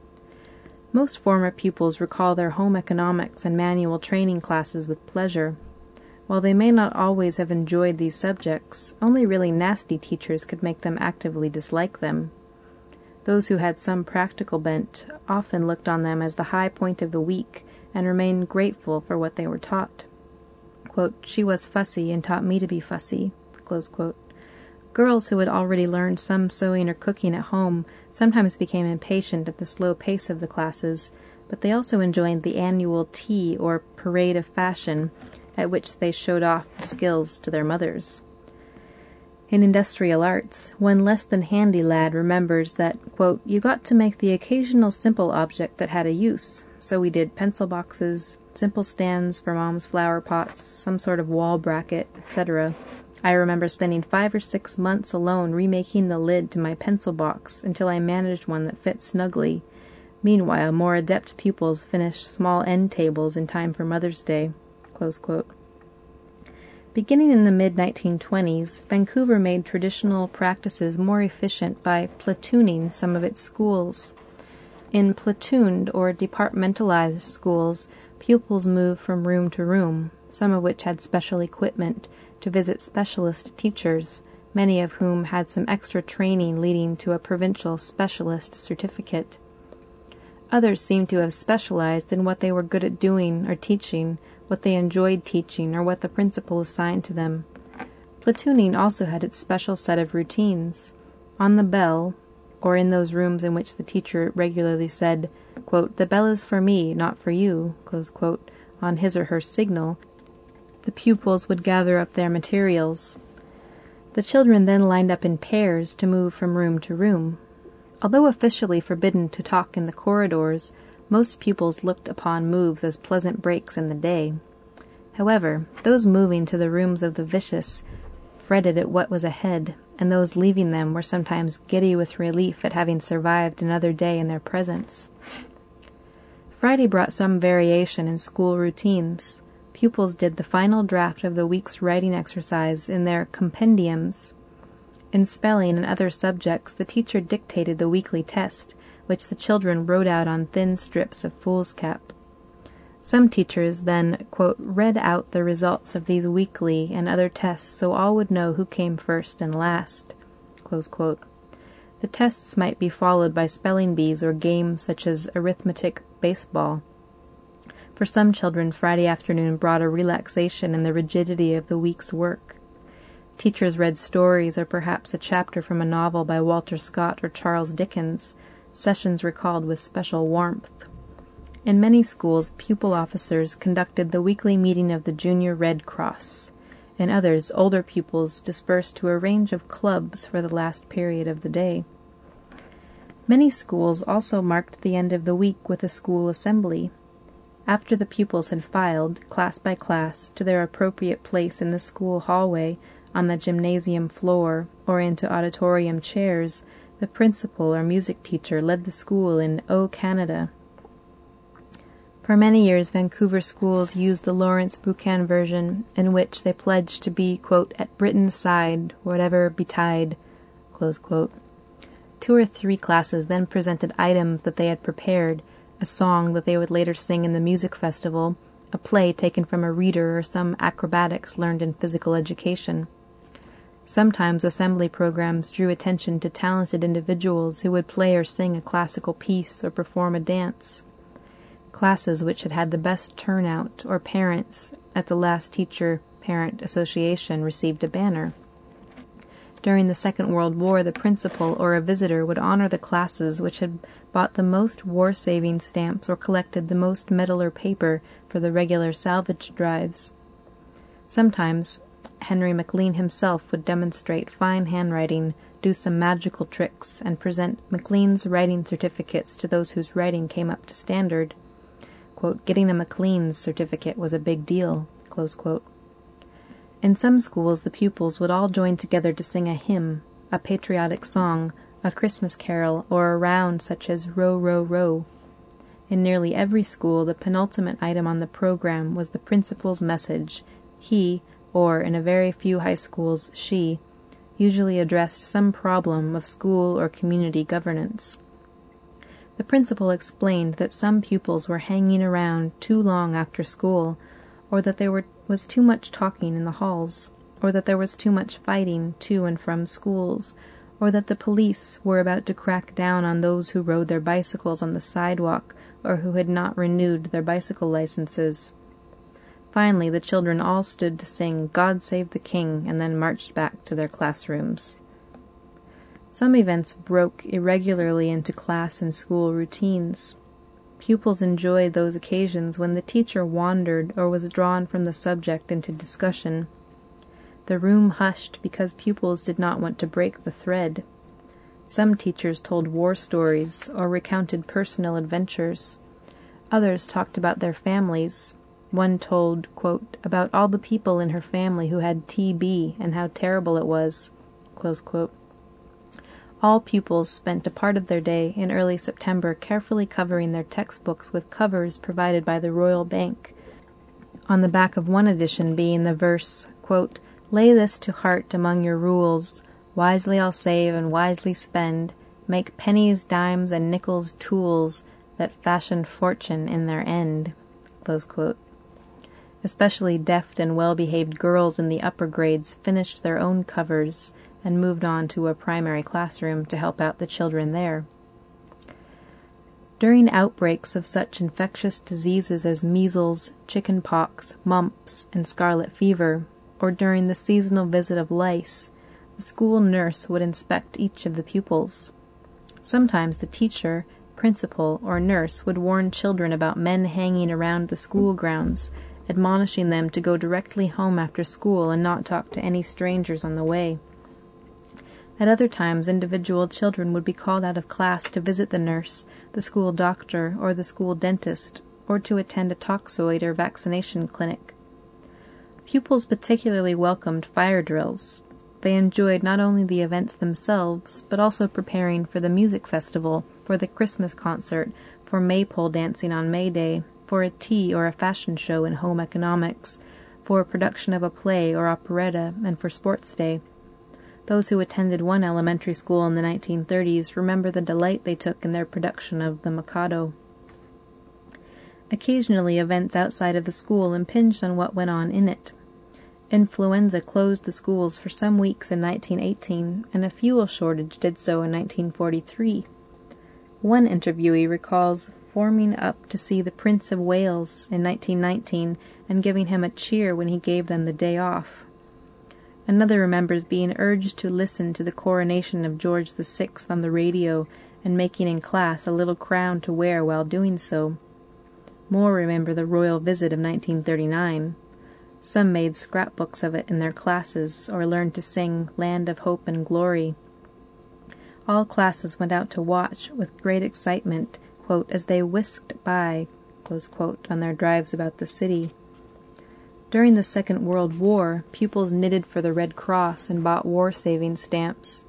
Most former pupils recall their home economics and manual training classes with pleasure. While they may not always have enjoyed these subjects, only really nasty teachers could make them actively dislike them. Those who had some practical bent often looked on them as the high point of the week and remained grateful for what they were taught. Quote, she was fussy and taught me to be fussy. Close quote. Girls who had already learned some sewing or cooking at home sometimes became impatient at the slow pace of the classes, but they also enjoyed the annual tea or parade of fashion at which they showed off the skills to their mothers. In industrial arts, one less than handy lad remembers that, quote, you got to make the occasional simple object that had a use. So we did pencil boxes, simple stands for Mom's flower pots, some sort of wall bracket, et cetera. I remember spending five or six months alone remaking the lid to my pencil box until I managed one that fit snugly. Meanwhile, more adept pupils finished small end tables in time for Mother's Day. Close quote. Beginning in the mid nineteen twenties, Vancouver made traditional practices more efficient by platooning some of its schools. In platooned or departmentalized schools, pupils moved from room to room, some of which had special equipment, to visit specialist teachers, many of whom had some extra training leading to a provincial specialist certificate. Others seemed to have specialized in what they were good at doing or teaching, what they enjoyed teaching, or what the principal assigned to them. Platooning also had its special set of routines. On the bell, or in those rooms in which the teacher regularly said, quote, the bell is for me, not for you, close quote, on his or her signal, the pupils would gather up their materials. The children then lined up in pairs to move from room to room. Although officially forbidden to talk in the corridors, most pupils looked upon moves as pleasant breaks in the day. However, those moving to the rooms of the vicious fretted at what was ahead, and those leaving them were sometimes giddy with relief at having survived another day in their presence. Friday brought some variation in school routines. Pupils did the final draft of the week's writing exercise in their compendiums. In spelling and other subjects, the teacher dictated the weekly test, which the children wrote out on thin strips of foolscap. Some teachers then, quote, read out the results of these weekly and other tests so all would know who came first and last, close quote. The tests might be followed by spelling bees or games such as arithmetic baseball. For some children, Friday afternoon brought a relaxation in the rigidity of the week's work. Teachers read stories or perhaps a chapter from a novel by Walter Scott or Charles Dickens, sessions recalled with special warmth. In many schools, pupil officers conducted the weekly meeting of the Junior Red Cross. In others, older pupils dispersed to a range of clubs for the last period of the day. Many schools also marked the end of the week with a school assembly. After the pupils had filed, class by class, to their appropriate place in the school hallway, on the gymnasium floor, or into auditorium chairs, The principal or music teacher led the school in O Canada. For many years, Vancouver schools used the Lawrence Buchan version, in which they pledged to be, quote, at Britain's side, whatever betide, close quote. Two or three classes then presented items that they had prepared, a song that they would later sing in the music festival, a play taken from a reader, or some acrobatics learned in physical education. Sometimes assembly programs drew attention to talented individuals who would play or sing a classical piece or perform a dance. Classes which had had the best turnout or parents at the last teacher-parent association received a banner. During the Second World War, the principal or a visitor would honor the classes which had bought the most war-saving stamps or collected the most metal or paper for the regular salvage drives. Sometimes Henry McLean himself would demonstrate fine handwriting, do some magical tricks, and present McLean's writing certificates to those whose writing came up to standard. Quote, getting a McLean's certificate was a big deal, close quote. In some schools, the pupils would all join together to sing a hymn, a patriotic song, a Christmas carol, or a round such as Row, Row, Row. In nearly every school, the penultimate item on the program was the principal's message. He, or in a very few high schools, she, usually addressed some problem of school or community governance. The principal explained that some pupils were hanging around too long after school, or that there were, was too much talking in the halls, or that there was too much fighting to and from schools, or that the police were about to crack down on those who rode their bicycles on the sidewalk or who had not renewed their bicycle licenses. Finally, the children all stood to sing God Save the King and then marched back to their classrooms. Some events broke irregularly into class and school routines. Pupils enjoyed those occasions when the teacher wandered or was drawn from the subject into discussion. The room hushed because pupils did not want to break the thread. Some teachers told war stories or recounted personal adventures. Others talked about their families. One told, quote, about all the people in her family who had T B and how terrible it was, close quote. All pupils spent a part of their day in early September carefully covering their textbooks with covers provided by the Royal Bank. On the back of one edition being the verse, quote, lay this to heart among your rules, wisely I'll save and wisely spend, make pennies, dimes, and nickels tools that fashion fortune in their end, close quote. Especially deft and well-behaved girls in the upper grades finished their own covers and moved on to a primary classroom to help out the children there. During outbreaks of such infectious diseases as measles, chicken pox, mumps, and scarlet fever, or during the seasonal visit of lice, the school nurse would inspect each of the pupils. Sometimes the teacher, principal, or nurse would warn children about men hanging around the school grounds, admonishing them to go directly home after school and not talk to any strangers on the way. At other times, individual children would be called out of class to visit the nurse, the school doctor, or the school dentist, or to attend a toxoid or vaccination clinic. Pupils particularly welcomed fire drills. They enjoyed not only the events themselves, but also preparing for the music festival, for the Christmas concert, for maypole dancing on May Day, for a tea or a fashion show in home economics, for a production of a play or operetta, and for sports day. Those who attended one elementary school in the nineteen thirties remember the delight they took in their production of The Mikado. Occasionally, events outside of the school impinged on what went on in it. Influenza closed the schools for some weeks in nineteen eighteen, and a fuel shortage did so in nineteen forty-three. One interviewee recalls forming up to see the Prince of Wales in nineteen nineteen and giving him a cheer when he gave them the day off. Another remembers being urged to listen to the coronation of George the Sixth on the radio and making in class a little crown to wear while doing so. More remember the royal visit of nineteen thirty-nine. Some made scrapbooks of it in their classes or learned to sing Land of Hope and Glory. All classes went out to watch with great excitement, quote, as they whisked by, close quote, on their drives about the city. During the Second World War, pupils knitted for the Red Cross and bought war-saving stamps.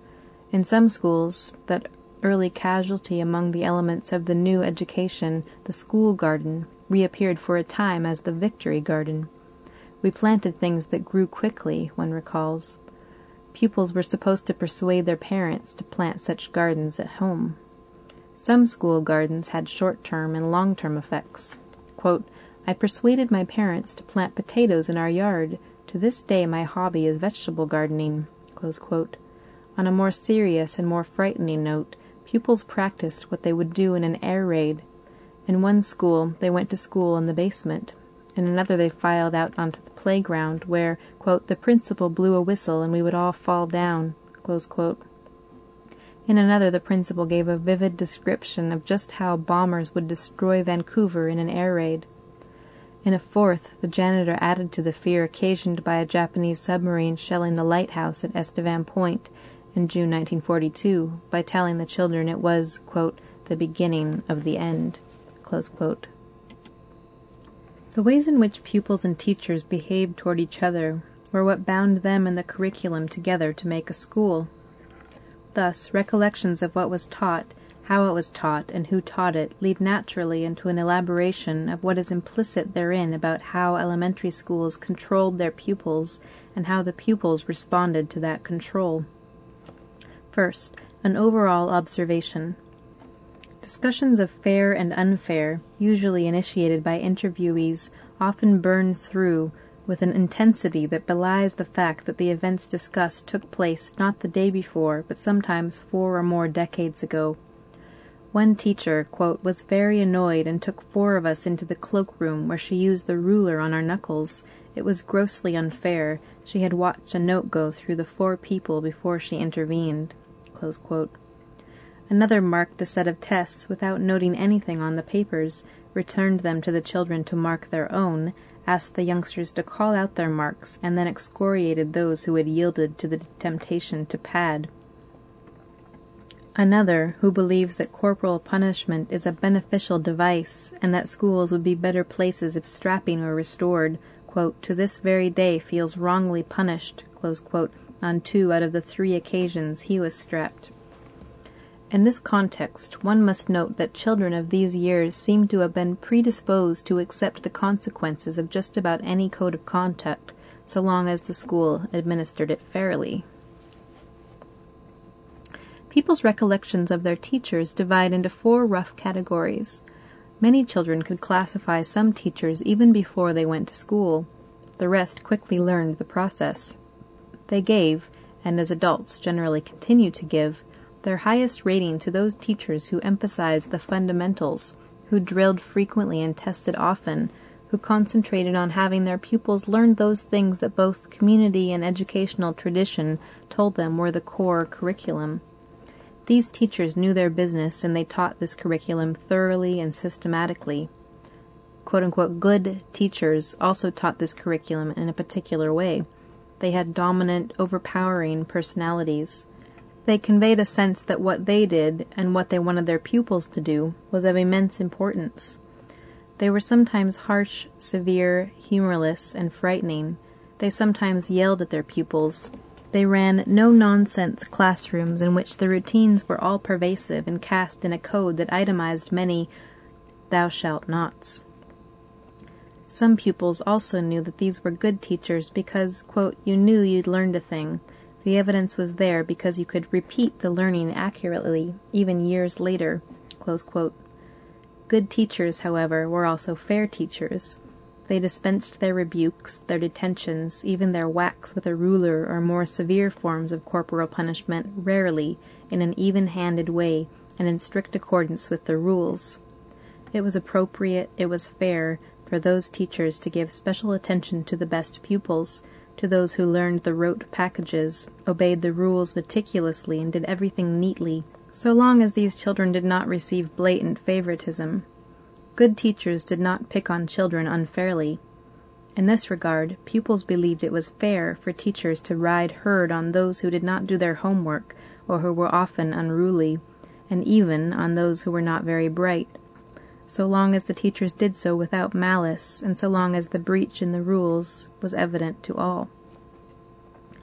In some schools, that early casualty among the elements of the new education, the school garden, reappeared for a time as the victory garden. We planted things that grew quickly, one recalls. Pupils were supposed to persuade their parents to plant such gardens at home. Some school gardens had short-term and long-term effects. Quote, I persuaded my parents to plant potatoes in our yard. To this day my hobby is vegetable gardening. Close quote. On a more serious and more frightening note, pupils practiced what they would do in an air raid. In one school, they went to school in the basement. In another, they filed out onto the playground, where, quote, the principal blew a whistle and we would all fall down, close quote. In another, the principal gave a vivid description of just how bombers would destroy Vancouver in an air raid. In a fourth, the janitor added to the fear occasioned by a Japanese submarine shelling the lighthouse at Estevan Point in June nineteen forty-two by telling the children it was, quote, the beginning of the end, close quote. The ways in which pupils and teachers behaved toward each other were what bound them and the curriculum together to make a school. Thus, recollections of what was taught, how it was taught, and who taught it lead naturally into an elaboration of what is implicit therein about how elementary schools controlled their pupils and how the pupils responded to that control. First, an overall observation. Discussions of fair and unfair, usually initiated by interviewees, often burn through with an intensity that belies the fact that the events discussed took place not the day before, but sometimes four or more decades ago. One teacher, quote, was very annoyed and took four of us into the cloakroom where she used the ruler on our knuckles. It was grossly unfair. She had watched a note go through the four people before she intervened, close quote. Another marked a set of tests without noting anything on the papers, returned them to the children to mark their own, asked the youngsters to call out their marks, and then excoriated those who had yielded to the temptation to pad. Another, who believes that corporal punishment is a beneficial device, and that schools would be better places if strapping were restored, quote, to this very day feels wrongly punished, close quote, on two out of the three occasions he was strapped. In this context, one must note that children of these years seem to have been predisposed to accept the consequences of just about any code of conduct, so long as the school administered it fairly. People's recollections of their teachers divide into four rough categories. Many children could classify some teachers even before they went to school. The rest quickly learned the process. They gave, and as adults generally continue to give, their highest rating to those teachers who emphasized the fundamentals, who drilled frequently and tested often, who concentrated on having their pupils learn those things that both community and educational tradition told them were the core curriculum. These teachers knew their business, and they taught this curriculum thoroughly and systematically. Quote-unquote good teachers also taught this curriculum in a particular way. They had dominant, overpowering personalities. They conveyed a sense that what they did, and what they wanted their pupils to do, was of immense importance. They were sometimes harsh, severe, humorless, and frightening. They sometimes yelled at their pupils. They ran no-nonsense classrooms in which the routines were all pervasive and cast in a code that itemized many thou shalt nots. Some pupils also knew that these were good teachers because, quote, you knew you'd learned a thing. The evidence was there because you could repeat the learning accurately, even years later, close quote. Good teachers, however, were also fair teachers. They dispensed their rebukes, their detentions, even their whacks with a ruler or more severe forms of corporal punishment rarely, in an even-handed way, and in strict accordance with the rules. It was appropriate, it was fair, for those teachers to give special attention to the best pupils, to those who learned the rote packages, obeyed the rules meticulously, and did everything neatly, so long as these children did not receive blatant favoritism. Good teachers did not pick on children unfairly. In this regard, pupils believed it was fair for teachers to ride herd on those who did not do their homework, or who were often unruly, and even on those who were not very bright, so long as the teachers did so without malice, and so long as the breach in the rules was evident to all.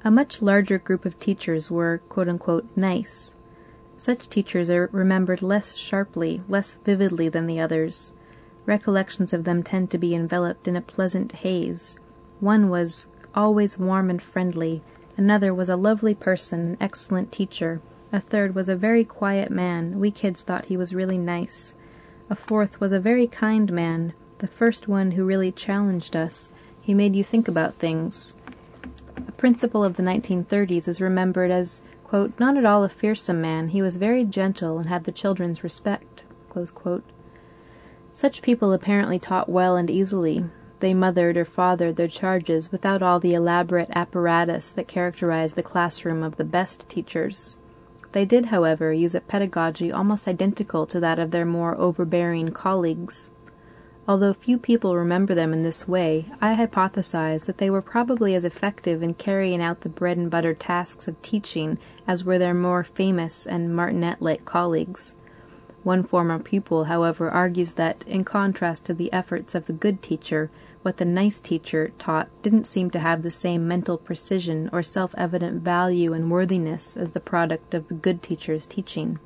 A much larger group of teachers were, quote-unquote, nice. Such teachers are remembered less sharply, less vividly than the others. Recollections of them tend to be enveloped in a pleasant haze. One was always warm and friendly, another was a lovely person, an excellent teacher, a third was a very quiet man, we kids thought he was really nice. A fourth was a very kind man, the first one who really challenged us. He made you think about things. A principal of the nineteen thirties is remembered as, quote, not at all a fearsome man, he was very gentle and had the children's respect, close quote. Such people apparently taught well and easily. They mothered or fathered their charges without all the elaborate apparatus that characterized the classroom of the best teachers. They did, however, use a pedagogy almost identical to that of their more overbearing colleagues. Although few people remember them in this way, I hypothesize that they were probably as effective in carrying out the bread-and-butter tasks of teaching as were their more famous and martinet-like colleagues. One former pupil, however, argues that, in contrast to the efforts of the good teacher, what the nice teacher taught didn't seem to have the same mental precision or self-evident value and worthiness as the product of the good teacher's teaching.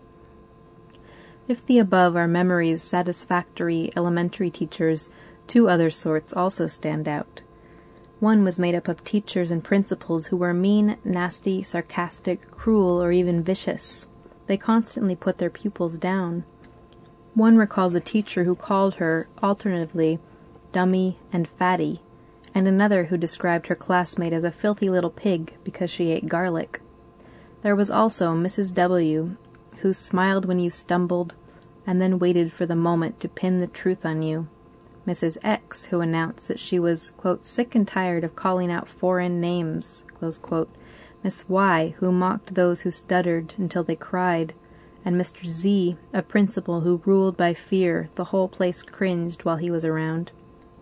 If the above are Memory's satisfactory elementary teachers, two other sorts also stand out. One was made up of teachers and principals who were mean, nasty, sarcastic, cruel, or even vicious. They constantly put their pupils down. One recalls a teacher who called her, alternatively, dummy and fatty, and another who described her classmate as a filthy little pig because she ate garlic. There was also Missus W., who smiled when you stumbled, and then waited for the moment to pin the truth on you. Missus X, who announced that she was, quote, sick and tired of calling out foreign names, close quote. Miss Y, who mocked those who stuttered until they cried, and Mister Z, a principal who ruled by fear, the whole place cringed while he was around.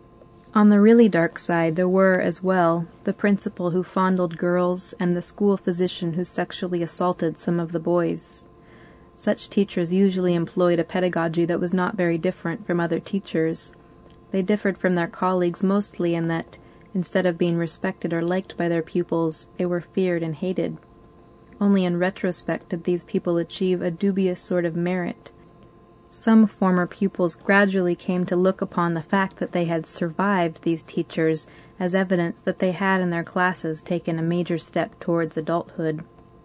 On the really dark side there were, as well, the principal who fondled girls and the school physician who sexually assaulted some of the boys. Such teachers usually employed a pedagogy that was not very different from other teachers. They differed from their colleagues mostly in that, instead of being respected or liked by their pupils, they were feared and hated. Only in retrospect did these people achieve a dubious sort of merit. Some former pupils gradually came to look upon the fact that they had survived these teachers as evidence that they had in their classes taken a major step towards adulthood.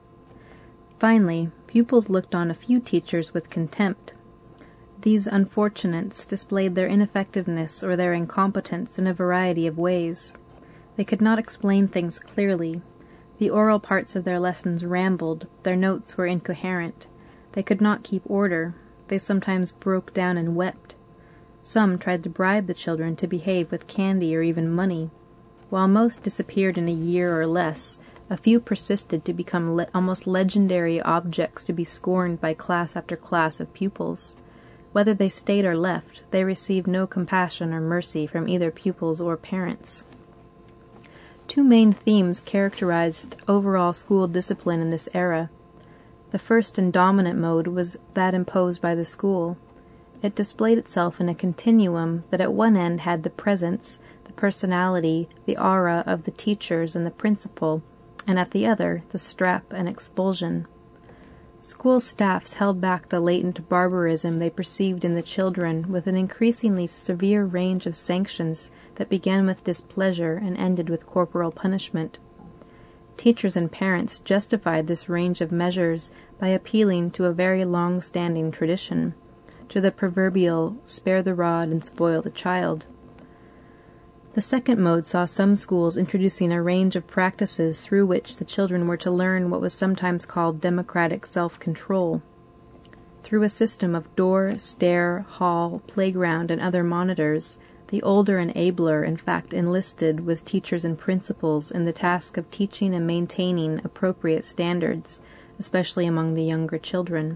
Finally, pupils looked on a few teachers with contempt. These unfortunates displayed their ineffectiveness or their incompetence in a variety of ways. They could not explain things clearly. The oral parts of their lessons rambled, their notes were incoherent. They could not keep order. They sometimes broke down and wept. Some tried to bribe the children to behave with candy or even money. While most disappeared in a year or less, a few persisted to become le- almost legendary objects to be scorned by class after class of pupils. Whether they stayed or left, they received no compassion or mercy from either pupils or parents. Two main themes characterized overall school discipline in this era. The first and dominant mode was that imposed by the school. It displayed itself in a continuum that at one end had the presence, the personality, the aura of the teachers and the principal, and at the other the strap and expulsion. School staffs held back the latent barbarism they perceived in the children with an increasingly severe range of sanctions that began with displeasure and ended with corporal punishment. Teachers and parents justified this range of measures by appealing to a very long-standing tradition, to the proverbial spare the rod and spoil the child. The second mode saw some schools introducing a range of practices through which the children were to learn what was sometimes called democratic self-control. Through a system of door, stair, hall, playground, and other monitors, the older and abler, in fact, enlisted with teachers and principals in the task of teaching and maintaining appropriate standards, especially among the younger children.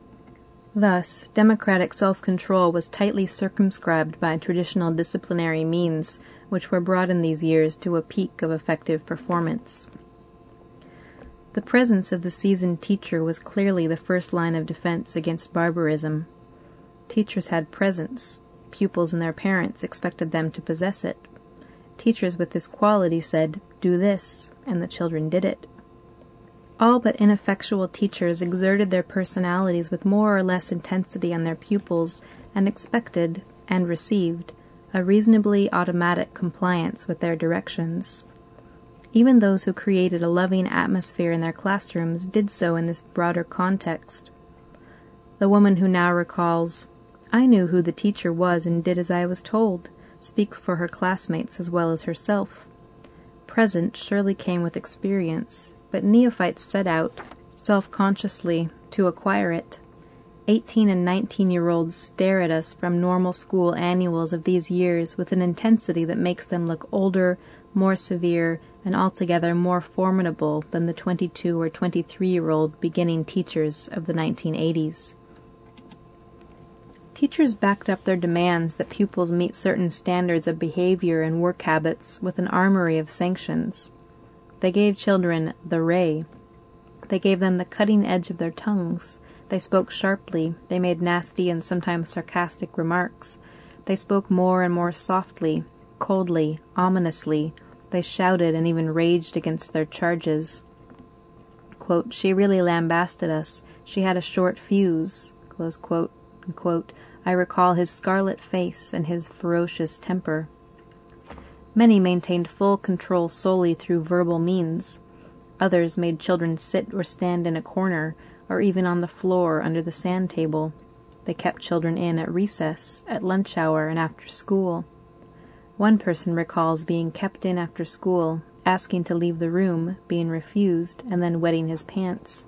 Thus, democratic self-control was tightly circumscribed by traditional disciplinary means, which were brought in these years to a peak of effective performance. The presence of the seasoned teacher was clearly the first line of defense against barbarism. Teachers had presence. Pupils and their parents expected them to possess it. Teachers with this quality said, do this, and the children did it. All but ineffectual teachers exerted their personalities with more or less intensity on their pupils and expected, and received, a reasonably automatic compliance with their directions. Even those who created a loving atmosphere in their classrooms did so in this broader context. The woman who now recalls, "I knew who the teacher was and did as I was told," speaks for her classmates as well as herself. Present surely came with experience, but neophytes set out, self-consciously, to acquire it. Eighteen and nineteen-year-olds stare at us from normal school annuals of these years with an intensity that makes them look older, more severe, and altogether more formidable than the twenty-two or twenty-three-year-old beginning teachers of the nineteen eighties. Teachers backed up their demands that pupils meet certain standards of behavior and work habits with an armory of sanctions. They gave children the ray. They gave them the cutting edge of their tongues. They spoke sharply. They made nasty and sometimes sarcastic remarks. They spoke more and more softly, coldly, ominously. They shouted and even raged against their charges. Quote, "She really lambasted us. She had a short fuse." Close quote. And quote, "I recall his scarlet face and his ferocious temper." Many maintained full control solely through verbal means. Others made children sit or stand in a corner, or even on the floor under the sand table. They kept children in at recess, at lunch hour, and after school. One person recalls being kept in after school, asking to leave the room, being refused, and then wetting his pants.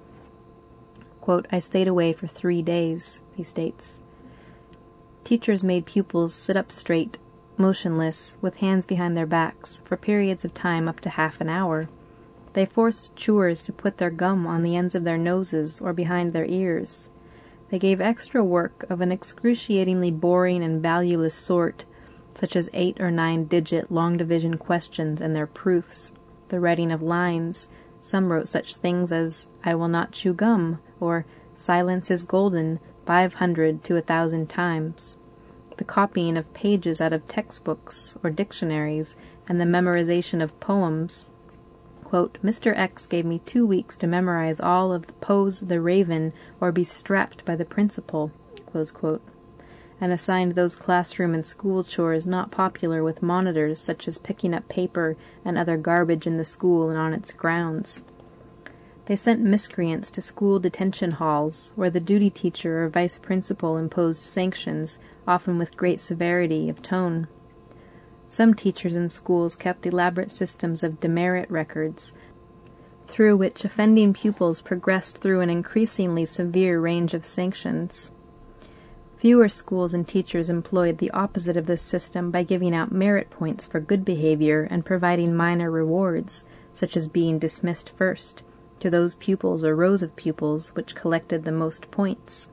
Quote, "I stayed away for three days," he states. Teachers made pupils sit up straight, motionless, with hands behind their backs, for periods of time up to half an hour. They forced chewers to put their gum on the ends of their noses or behind their ears. They gave extra work of an excruciatingly boring and valueless sort, such as eight or nine-digit long-division questions and their proofs, the writing of lines. Some wrote such things as, "I will not chew gum," or "Silence is golden," five hundred to a thousand times. The copying of pages out of textbooks or dictionaries, and the memorization of poems. Quote, "Mister X gave me two weeks to memorize all of the Poe's The Raven or be strapped by the principal," close quote, and assigned those classroom and school chores not popular with monitors, such as picking up paper and other garbage in the school and on its grounds. They sent miscreants to school detention halls, where the duty teacher or vice principal imposed sanctions, often with great severity of tone. Some teachers in schools kept elaborate systems of demerit records, through which offending pupils progressed through an increasingly severe range of sanctions. Fewer schools and teachers employed the opposite of this system by giving out merit points for good behavior and providing minor rewards, such as being dismissed first, to those pupils or rows of pupils which collected the most points.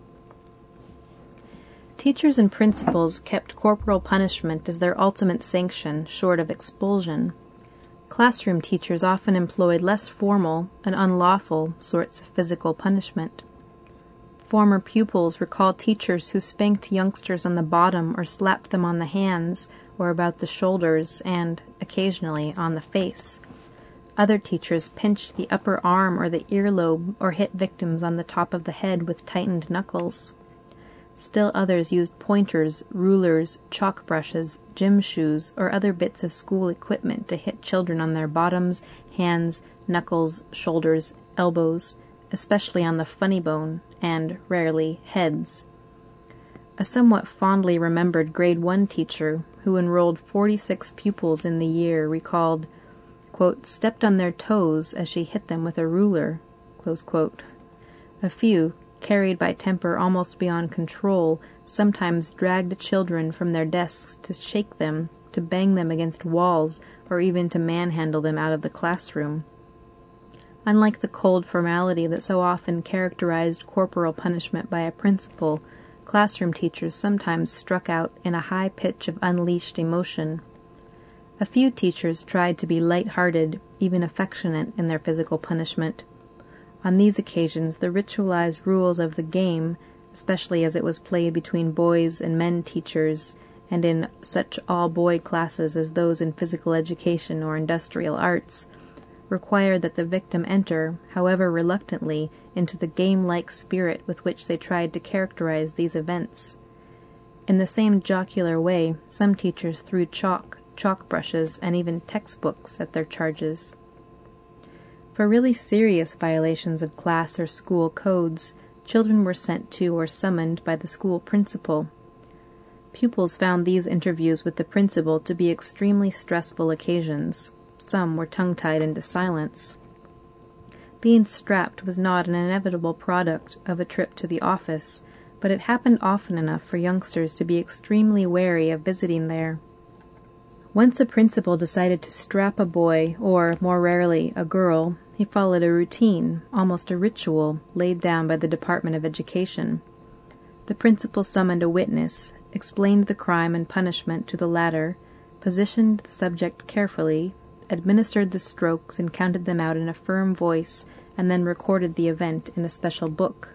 Teachers and principals kept corporal punishment as their ultimate sanction, short of expulsion. Classroom teachers often employed less formal and unlawful sorts of physical punishment. Former pupils recall teachers who spanked youngsters on the bottom or slapped them on the hands or about the shoulders and, occasionally, on the face. Other teachers pinched the upper arm or the earlobe or hit victims on the top of the head with tightened knuckles. Still others used pointers, rulers, chalk brushes, gym shoes, or other bits of school equipment to hit children on their bottoms, hands, knuckles, shoulders, elbows, especially on the funny bone, and, rarely, heads. A somewhat fondly remembered grade one teacher, who enrolled forty-six pupils in the year, recalled, quote, "stepped on their toes as she hit them with a ruler," close quote. A few, carried by temper almost beyond control, sometimes dragged children from their desks to shake them, to bang them against walls, or even to manhandle them out of the classroom. Unlike the cold formality that so often characterized corporal punishment by a principal, classroom teachers sometimes struck out in a high pitch of unleashed emotion. A few teachers tried to be light-hearted, even affectionate, in their physical punishment. On these occasions, the ritualized rules of the game, especially as it was played between boys and men teachers, and in such all-boy classes as those in physical education or industrial arts, required that the victim enter, however reluctantly, into the game-like spirit with which they tried to characterize these events. In the same jocular way, some teachers threw chalk, chalk brushes, and even textbooks at their charges. For really serious violations of class or school codes, children were sent to or summoned by the school principal. Pupils found these interviews with the principal to be extremely stressful occasions. Some were tongue-tied into silence. Being strapped was not an inevitable product of a trip to the office, but it happened often enough for youngsters to be extremely wary of visiting there. Once a principal decided to strap a boy, or, more rarely, a girl, he followed a routine, almost a ritual, laid down by the Department of Education. The principal summoned a witness, explained the crime and punishment to the latter, positioned the subject carefully, administered the strokes and counted them out in a firm voice, and then recorded the event in a special book.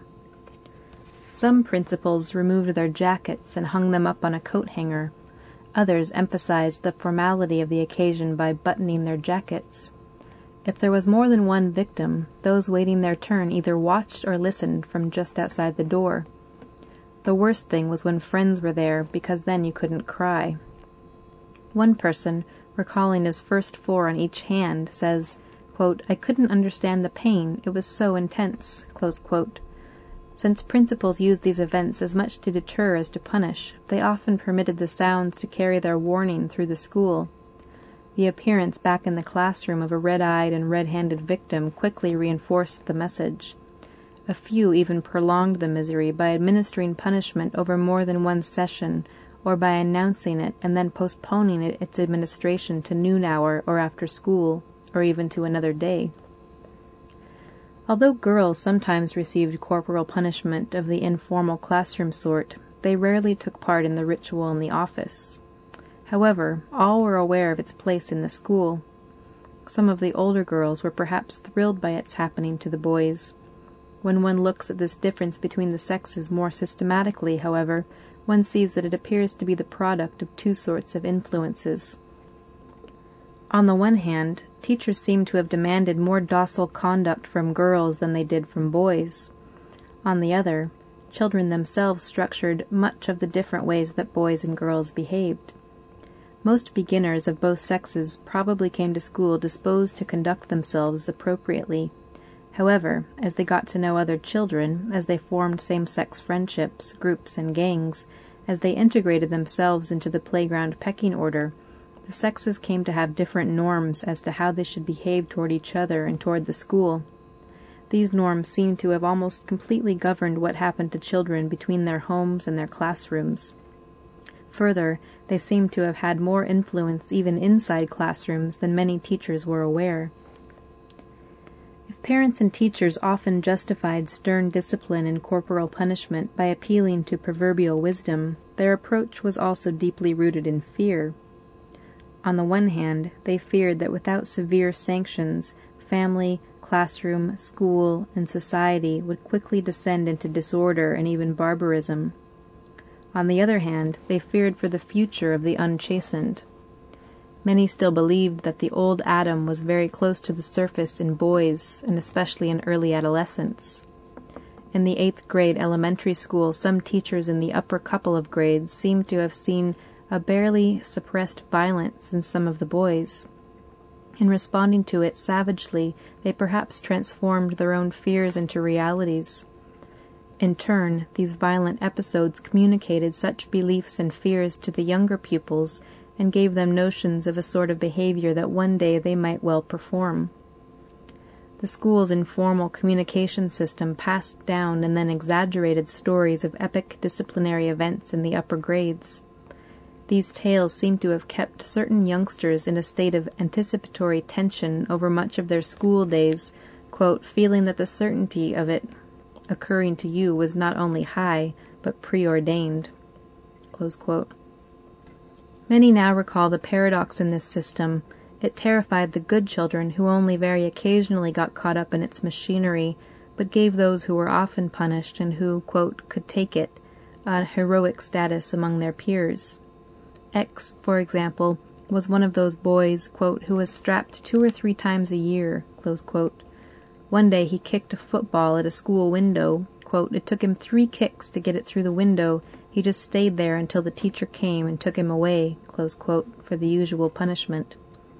Some principals removed their jackets and hung them up on a coat hanger. Others emphasized the formality of the occasion by buttoning their jackets. If there was more than one victim, those waiting their turn either watched or listened from just outside the door. The worst thing was when friends were there, because then you couldn't cry. One person, recalling his first four on each hand, says, quote, "I couldn't understand the pain, it was so intense," close quote. Since principals used these events as much to deter as to punish, they often permitted the sounds to carry their warning through the school. The appearance back in the classroom of a red-eyed and red-handed victim quickly reinforced the message. A few even prolonged the misery by administering punishment over more than one session, or by announcing it and then postponing it, its administration to noon hour or after school, or even to another day. Although girls sometimes received corporal punishment of the informal classroom sort, they rarely took part in the ritual in the office. However, all were aware of its place in the school. Some of the older girls were perhaps thrilled by its happening to the boys. When one looks at this difference between the sexes more systematically, however, one sees that it appears to be the product of two sorts of influences. On the one hand, teachers seem to have demanded more docile conduct from girls than they did from boys. On the other, children themselves structured much of the different ways that boys and girls behaved. Most beginners of both sexes probably came to school disposed to conduct themselves appropriately. However, as they got to know other children, as they formed same-sex friendships, groups, and gangs, as they integrated themselves into the playground pecking order, the sexes came to have different norms as to how they should behave toward each other and toward the school. These norms seem to have almost completely governed what happened to children between their homes and their classrooms. Further, they seem to have had more influence even inside classrooms than many teachers were aware. If parents and teachers often justified stern discipline and corporal punishment by appealing to proverbial wisdom, their approach was also deeply rooted in fear. On the one hand, they feared that without severe sanctions, family, classroom, school, and society would quickly descend into disorder and even barbarism. On the other hand, they feared for the future of the unchastened. Many still believed that the old Adam was very close to the surface in boys, and especially in early adolescence. In the eighth grade elementary school, some teachers in the upper couple of grades seemed to have seen a barely suppressed violence in some of the boys. In responding to it savagely, they perhaps transformed their own fears into realities. In turn, these violent episodes communicated such beliefs and fears to the younger pupils and gave them notions of a sort of behavior that one day they might well perform. The school's informal communication system passed down and then exaggerated stories of epic disciplinary events in the upper grades. These tales seem to have kept certain youngsters in a state of anticipatory tension over much of their school days, quote, feeling that the certainty of it occurring to you was not only high, but preordained, close quote. Many now recall the paradox in this system. It terrified the good children who only very occasionally got caught up in its machinery, but gave those who were often punished and who, quote, could take it, a heroic status among their peers. X, for example, was one of those boys, quote, who was strapped two or three times a year, close quote. One day he kicked a football at a school window. Quote, it took him three kicks to get it through the window. He just stayed there until the teacher came and took him away, close quote, for the usual punishment.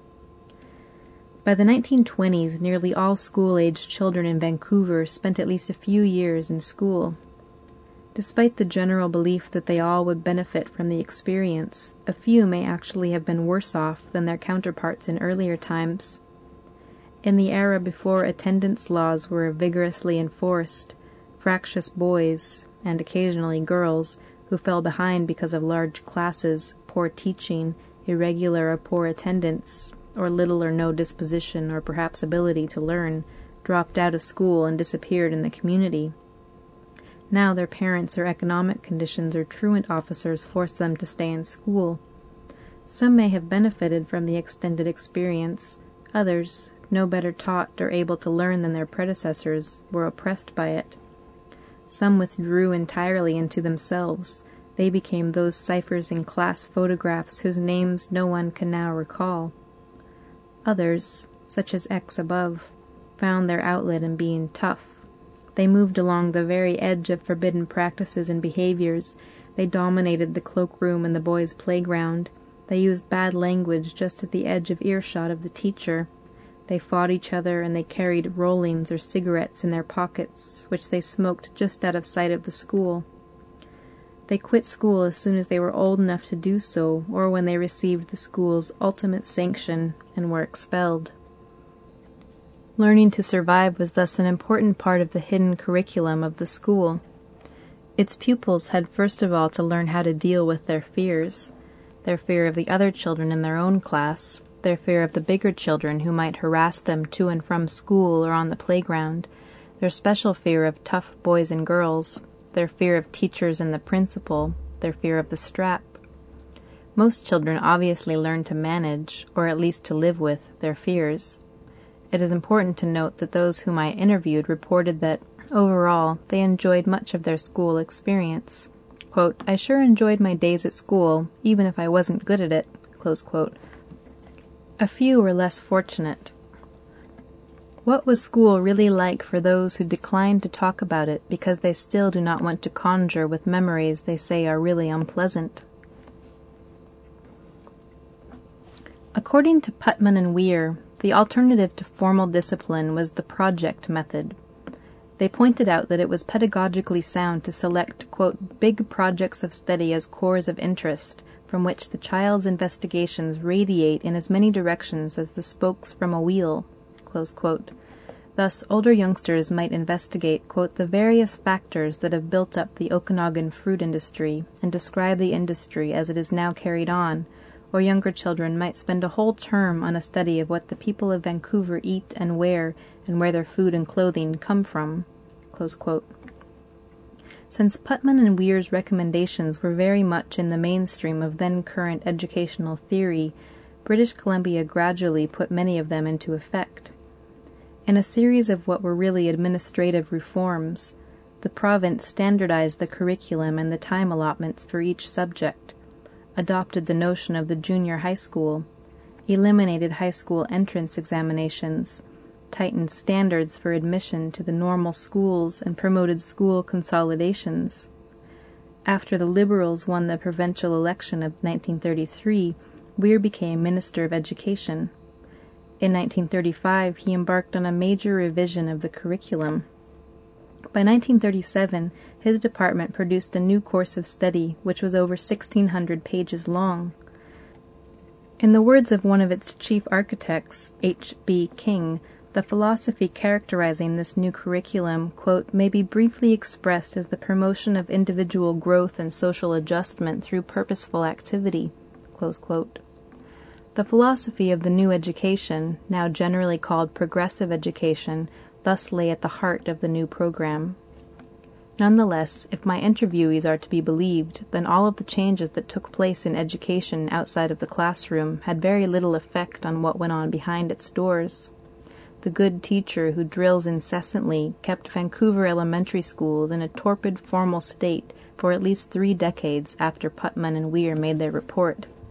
By the nineteen twenties, nearly all school-aged children in Vancouver spent at least a few years in school. Despite the general belief that they all would benefit from the experience, a few may actually have been worse off than their counterparts in earlier times. In the era before attendance laws were vigorously enforced, fractious boys, and occasionally girls, who fell behind because of large classes, poor teaching, irregular or poor attendance, or little or no disposition or perhaps ability to learn, dropped out of school and disappeared in the community. Now their parents or economic conditions or truant officers force them to stay in school. Some may have benefited from the extended experience. Others, no better taught or able to learn than their predecessors, were oppressed by it. Some withdrew entirely into themselves. They became those ciphers in class photographs whose names no one can now recall. Others, such as X above, found their outlet in being tough. They moved along the very edge of forbidden practices and behaviors. They dominated the cloakroom and the boys' playground. They used bad language just at the edge of earshot of the teacher. They fought each other, and they carried rollings or cigarettes in their pockets, which they smoked just out of sight of the school. They quit school as soon as they were old enough to do so, or when they received the school's ultimate sanction and were expelled. Learning to survive was thus an important part of the hidden curriculum of the school. Its pupils had first of all to learn how to deal with their fears, their fear of the other children in their own class, their fear of the bigger children who might harass them to and from school or on the playground, their special fear of tough boys and girls, their fear of teachers and the principal, their fear of the strap. Most children obviously learn to manage, or at least to live with, their fears. It is important to note that those whom I interviewed reported that, overall, they enjoyed much of their school experience. Quote, I sure enjoyed my days at school, even if I wasn't good at it, close quote. A few were less fortunate. What was school really like for those who decline to talk about it because they still do not want to conjure with memories they say are really unpleasant? According to Putman and Weir, the alternative to formal discipline was the project method. They pointed out that it was pedagogically sound to select, quote, big projects of study as cores of interest, from which the child's investigations radiate in as many directions as the spokes from a wheel, close quote. Thus, older youngsters might investigate, quote, the various factors that have built up the Okanagan fruit industry and describe the industry as it is now carried on, or younger children might spend a whole term on a study of what the people of Vancouver eat and wear, and where their food and clothing come from, close quote. Since Putman and Weir's recommendations were very much in the mainstream of then-current educational theory, British Columbia gradually put many of them into effect. In a series of what were really administrative reforms, the province standardized the curriculum and the time allotments for each subject, adopted the notion of the junior high school, eliminated high school entrance examinations, tightened standards for admission to the normal schools, and promoted school consolidations. After the Liberals won the provincial election of nineteen thirty-three, Weir became Minister of Education. In nineteen thirty-five, he embarked on a major revision of the curriculum. By nineteen thirty-seven, his department produced a new course of study, which was over sixteen hundred pages long. In the words of one of its chief architects, H B King, the philosophy characterizing this new curriculum, quote, may be briefly expressed as the promotion of individual growth and social adjustment through purposeful activity, close quote. The philosophy of the new education, now generally called progressive education, thus lay at the heart of the new program. Nonetheless, if my interviewees are to be believed, then all of the changes that took place in education outside of the classroom had very little effect on what went on behind its doors. The good teacher who drills incessantly kept Vancouver elementary schools in a torpid formal state for at least three decades after Putman and Weir made their report.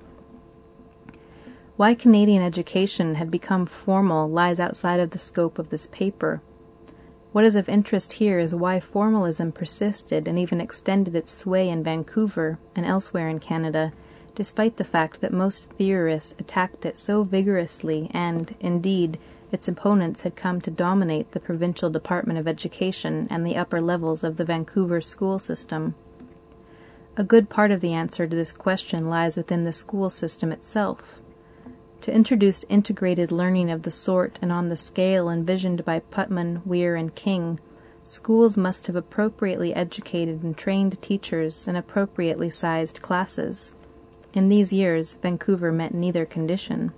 Why Canadian education had become formal lies outside of the scope of this paper. What is of interest here is why formalism persisted and even extended its sway in Vancouver and elsewhere in Canada, despite the fact that most theorists attacked it so vigorously and, indeed, its opponents had come to dominate the provincial Department of Education and the upper levels of the Vancouver school system. A good part of the answer to this question lies within the school system itself. To introduce integrated learning of the sort and on the scale envisioned by Putman, Weir, and King, schools must have appropriately educated and trained teachers and appropriately sized classes. In these years, Vancouver met neither condition.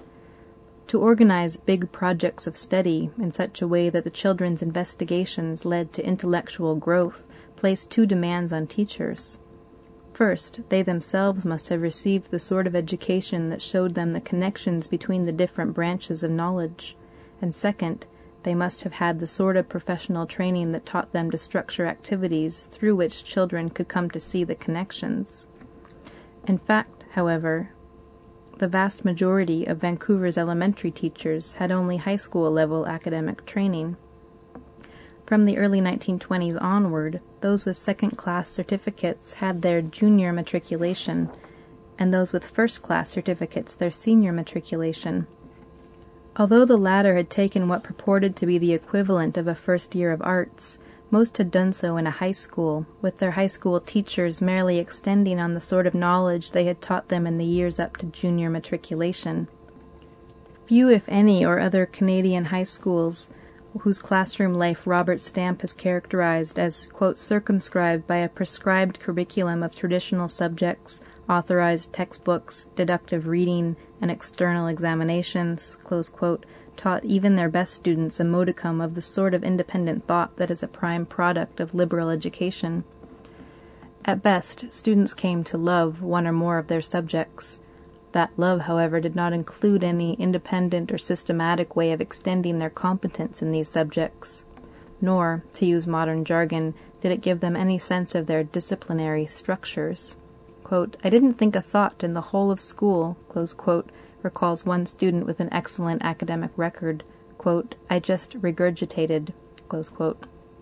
To organize big projects of study in such a way that the children's investigations led to intellectual growth placed two demands on teachers. First, they themselves must have received the sort of education that showed them the connections between the different branches of knowledge, and second, they must have had the sort of professional training that taught them to structure activities through which children could come to see the connections. In fact, however, the vast majority of Vancouver's elementary teachers had only high school-level academic training. From the early nineteen twenties onward, those with second-class certificates had their junior matriculation, and those with first-class certificates their senior matriculation. Although the latter had taken what purported to be the equivalent of a first year of arts, most had done so in a high school, with their high school teachers merely extending on the sort of knowledge they had taught them in the years up to junior matriculation. Few, if any, or other Canadian high schools whose classroom life Robert Stamp has characterized as, quote, circumscribed by a prescribed curriculum of traditional subjects, authorized textbooks, deductive reading, and external examinations, close quote, taught even their best students a modicum of the sort of independent thought that is a prime product of liberal education. At best, students came to love one or more of their subjects. That love, however, did not include any independent or systematic way of extending their competence in these subjects, nor, to use modern jargon, did it give them any sense of their disciplinary structures. Quote, I didn't think a thought in the whole of school, close quote, recalls one student with an excellent academic record. Quote, I just regurgitated, close quote.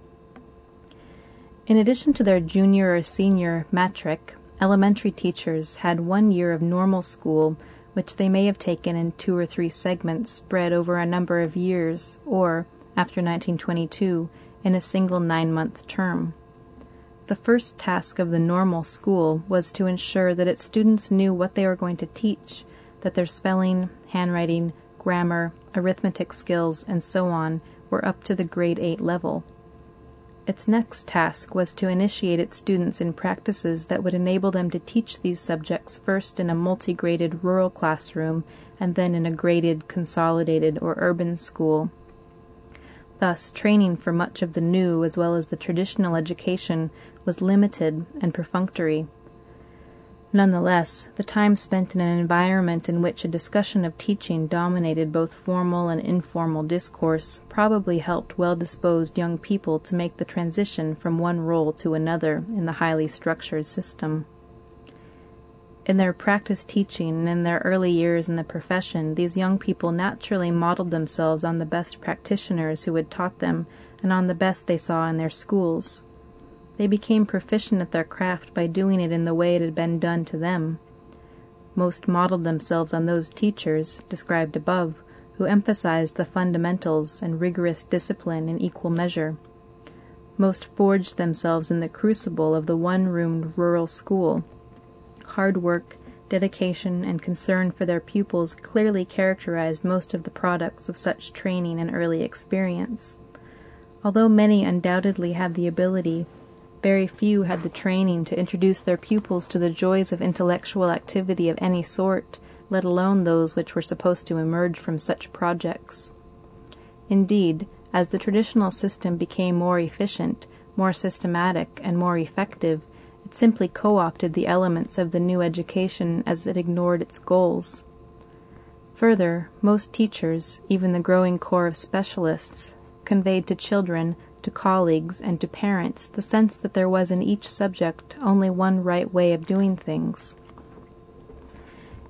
In addition to their junior or senior matric, elementary teachers had one year of normal school, which they may have taken in two or three segments spread over a number of years, or, after nineteen twenty-two, in a single nine-month term. The first task of the normal school was to ensure that its students knew what they were going to teach, that their spelling, handwriting, grammar, arithmetic skills, and so on were up to the grade eight level. Its next task was to initiate its students in practices that would enable them to teach these subjects first in a multi-graded rural classroom and then in a graded, consolidated, or urban school. Thus, training for much of the new as well as the traditional education was limited and perfunctory. Nonetheless, the time spent in an environment in which a discussion of teaching dominated both formal and informal discourse probably helped well-disposed young people to make the transition from one role to another in the highly structured system. In their practice teaching and in their early years in the profession, these young people naturally modeled themselves on the best practitioners who had taught them and on the best they saw in their schools. They became proficient at their craft by doing it in the way it had been done to them. Most modeled themselves on those teachers, described above, who emphasized the fundamentals and rigorous discipline in equal measure. Most forged themselves in the crucible of the one-roomed rural school. Hard work, dedication, and concern for their pupils clearly characterized most of the products of such training and early experience. Although many undoubtedly had the ability, very few had the training to introduce their pupils to the joys of intellectual activity of any sort, let alone those which were supposed to emerge from such projects. Indeed, as the traditional system became more efficient, more systematic, and more effective, it simply co-opted the elements of the new education as it ignored its goals. Further, most teachers, even the growing corps of specialists, conveyed to children, to colleagues, and to parents the sense that there was in each subject only one right way of doing things.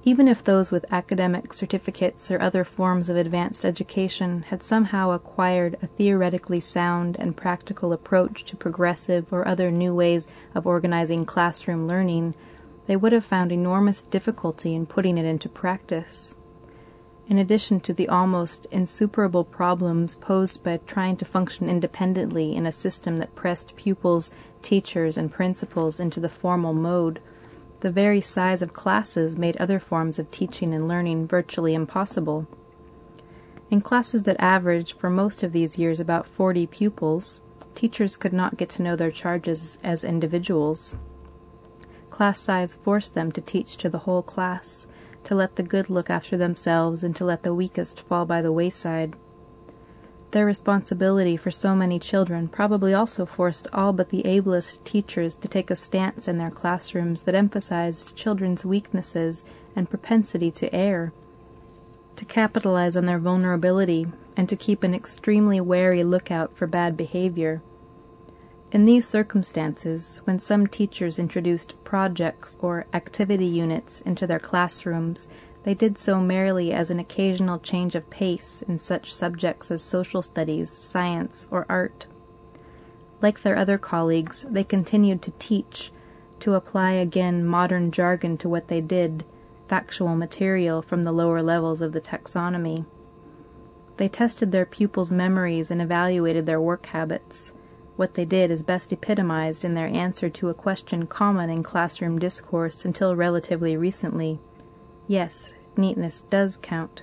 Even if those with academic certificates or other forms of advanced education had somehow acquired a theoretically sound and practical approach to progressive or other new ways of organizing classroom learning, they would have found enormous difficulty in putting it into practice. In addition to the almost insuperable problems posed by trying to function independently in a system that pressed pupils, teachers, and principals into the formal mode, the very size of classes made other forms of teaching and learning virtually impossible. In classes that averaged for most of these years about forty pupils, teachers could not get to know their charges as individuals. Class size forced them to teach to the whole class, to let the good look after themselves and to let the weakest fall by the wayside. Their responsibility for so many children probably also forced all but the ablest teachers to take a stance in their classrooms that emphasized children's weaknesses and propensity to err, to capitalize on their vulnerability, and to keep an extremely wary lookout for bad behavior. In these circumstances, when some teachers introduced projects or activity units into their classrooms, they did so merely as an occasional change of pace in such subjects as social studies, science, or art. Like their other colleagues, they continued to teach, to apply again modern jargon to what they did, factual material from the lower levels of the taxonomy. They tested their pupils' memories and evaluated their work habits. What they did is best epitomized in their answer to a question common in classroom discourse until relatively recently. Yes, neatness does count.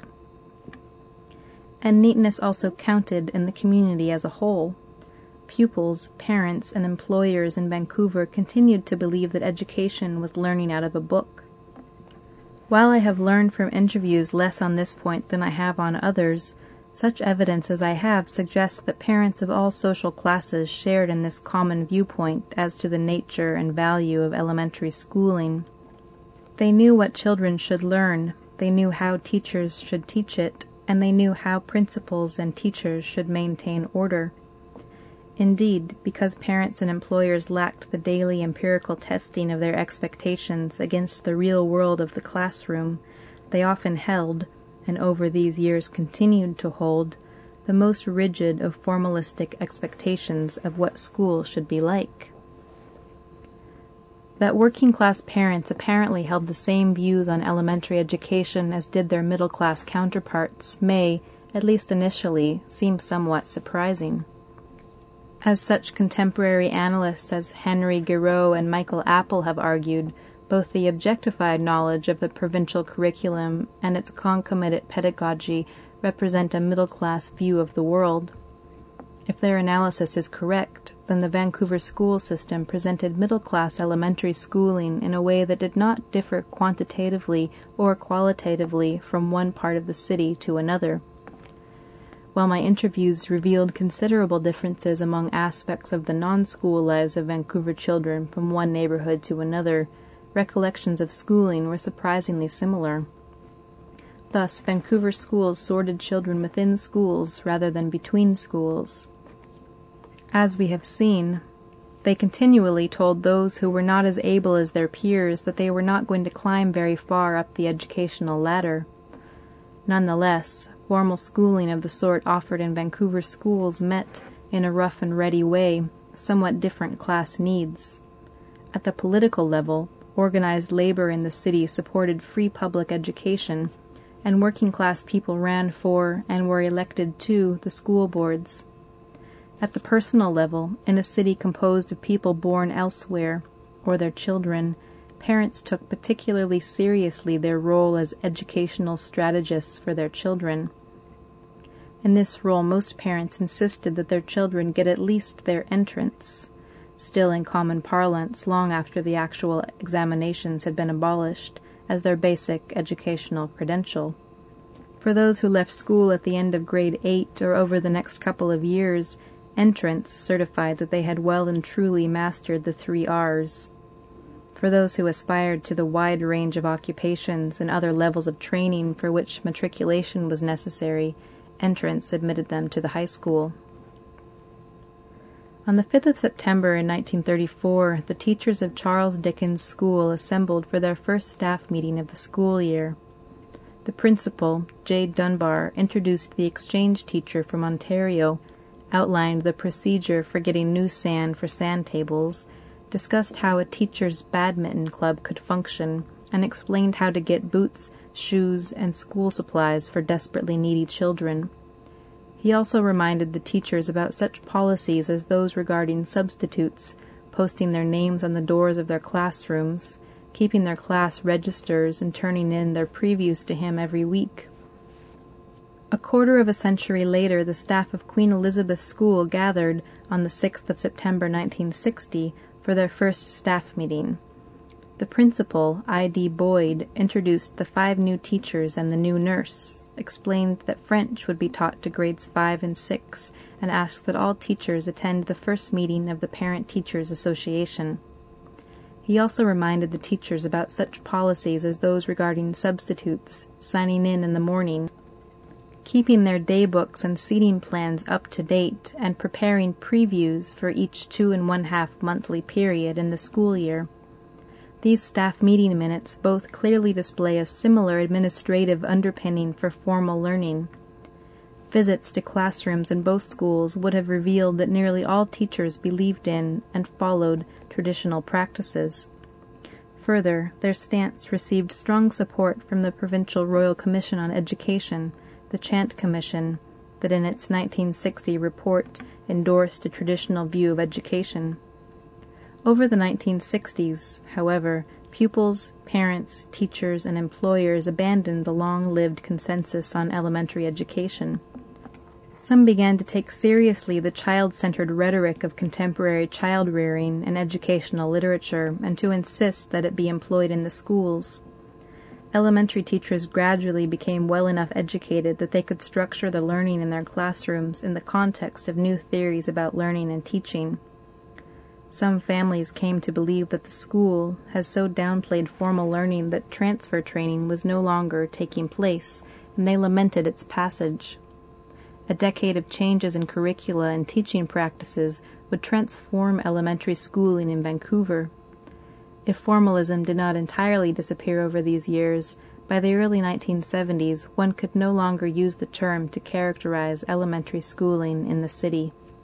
And neatness also counted in the community as a whole. Pupils, parents, and employers in Vancouver continued to believe that education was learning out of a book. While I have learned from interviews less on this point than I have on others, such evidence as I have suggests that parents of all social classes shared in this common viewpoint as to the nature and value of elementary schooling. They knew what children should learn, they knew how teachers should teach it, and they knew how principals and teachers should maintain order. Indeed, because parents and employers lacked the daily empirical testing of their expectations against the real world of the classroom, they often held, and over these years continued to hold, the most rigid of formalistic expectations of what school should be like. That working-class parents apparently held the same views on elementary education as did their middle-class counterparts may, at least initially, seem somewhat surprising. As such contemporary analysts as Henry Giroux and Michael Apple have argued, both the objectified knowledge of the provincial curriculum and its concomitant pedagogy represent a middle-class view of the world. If their analysis is correct, then the Vancouver school system presented middle-class elementary schooling in a way that did not differ quantitatively or qualitatively from one part of the city to another. While my interviews revealed considerable differences among aspects of the non-school lives of Vancouver children from one neighborhood to another, recollections of schooling were surprisingly similar. Thus, Vancouver schools sorted children within schools rather than between schools. As we have seen, they continually told those who were not as able as their peers that they were not going to climb very far up the educational ladder. Nonetheless, formal schooling of the sort offered in Vancouver schools met, in a rough and ready way, somewhat different class needs. At the political level, organized labor in the city supported free public education, and working-class people ran for and were elected to the school boards. At the personal level, in a city composed of people born elsewhere, or their children, parents took particularly seriously their role as educational strategists for their children. In this role, most parents insisted that their children get at least their entrance, still in common parlance long after the actual examinations had been abolished, as their basic educational credential. For those who left school at the end of grade eight or over the next couple of years, entrance certified that they had well and truly mastered the three R's. For those who aspired to the wide range of occupations and other levels of training for which matriculation was necessary, entrance admitted them to the high school. On the fifth of September in nineteen thirty-four, the teachers of Charles Dickens School assembled for their first staff meeting of the school year. The principal, J. Dunbar, introduced the exchange teacher from Ontario, outlined the procedure for getting new sand for sand tables, discussed how a teacher's badminton club could function, and explained how to get boots, shoes, and school supplies for desperately needy children. He also reminded the teachers about such policies as those regarding substitutes, posting their names on the doors of their classrooms, keeping their class registers, and turning in their previews to him every week. A quarter of a century later, the staff of Queen Elizabeth School gathered on the sixth of September nineteen sixty for their first staff meeting. The principal, I D Boyd, introduced the five new teachers and the new nurse, explained that French would be taught to grades five and six, and asked that all teachers attend the first meeting of the Parent Teachers Association. He also reminded the teachers about such policies as those regarding substitutes, signing in in the morning, keeping their daybooks and seating plans up to date, and preparing previews for each two and one-half monthly period in the school year. These staff meeting minutes both clearly display a similar administrative underpinning for formal learning. Visits to classrooms in both schools would have revealed that nearly all teachers believed in and followed traditional practices. Further, their stance received strong support from the Provincial Royal Commission on Education, the Chant Commission, that in its nineteen sixty report endorsed a traditional view of education. Over the nineteen sixties, however, pupils, parents, teachers, and employers abandoned the long-lived consensus on elementary education. Some began to take seriously the child-centered rhetoric of contemporary child-rearing and educational literature, and to insist that it be employed in the schools. Elementary teachers gradually became well enough educated that they could structure the learning in their classrooms in the context of new theories about learning and teaching. Some families came to believe that the school has so downplayed formal learning that transfer training was no longer taking place, and they lamented its passage. A decade of changes in curricula and teaching practices would transform elementary schooling in Vancouver. If formalism did not entirely disappear over these years, by the early nineteen seventies one could no longer use the term to characterize elementary schooling in the city.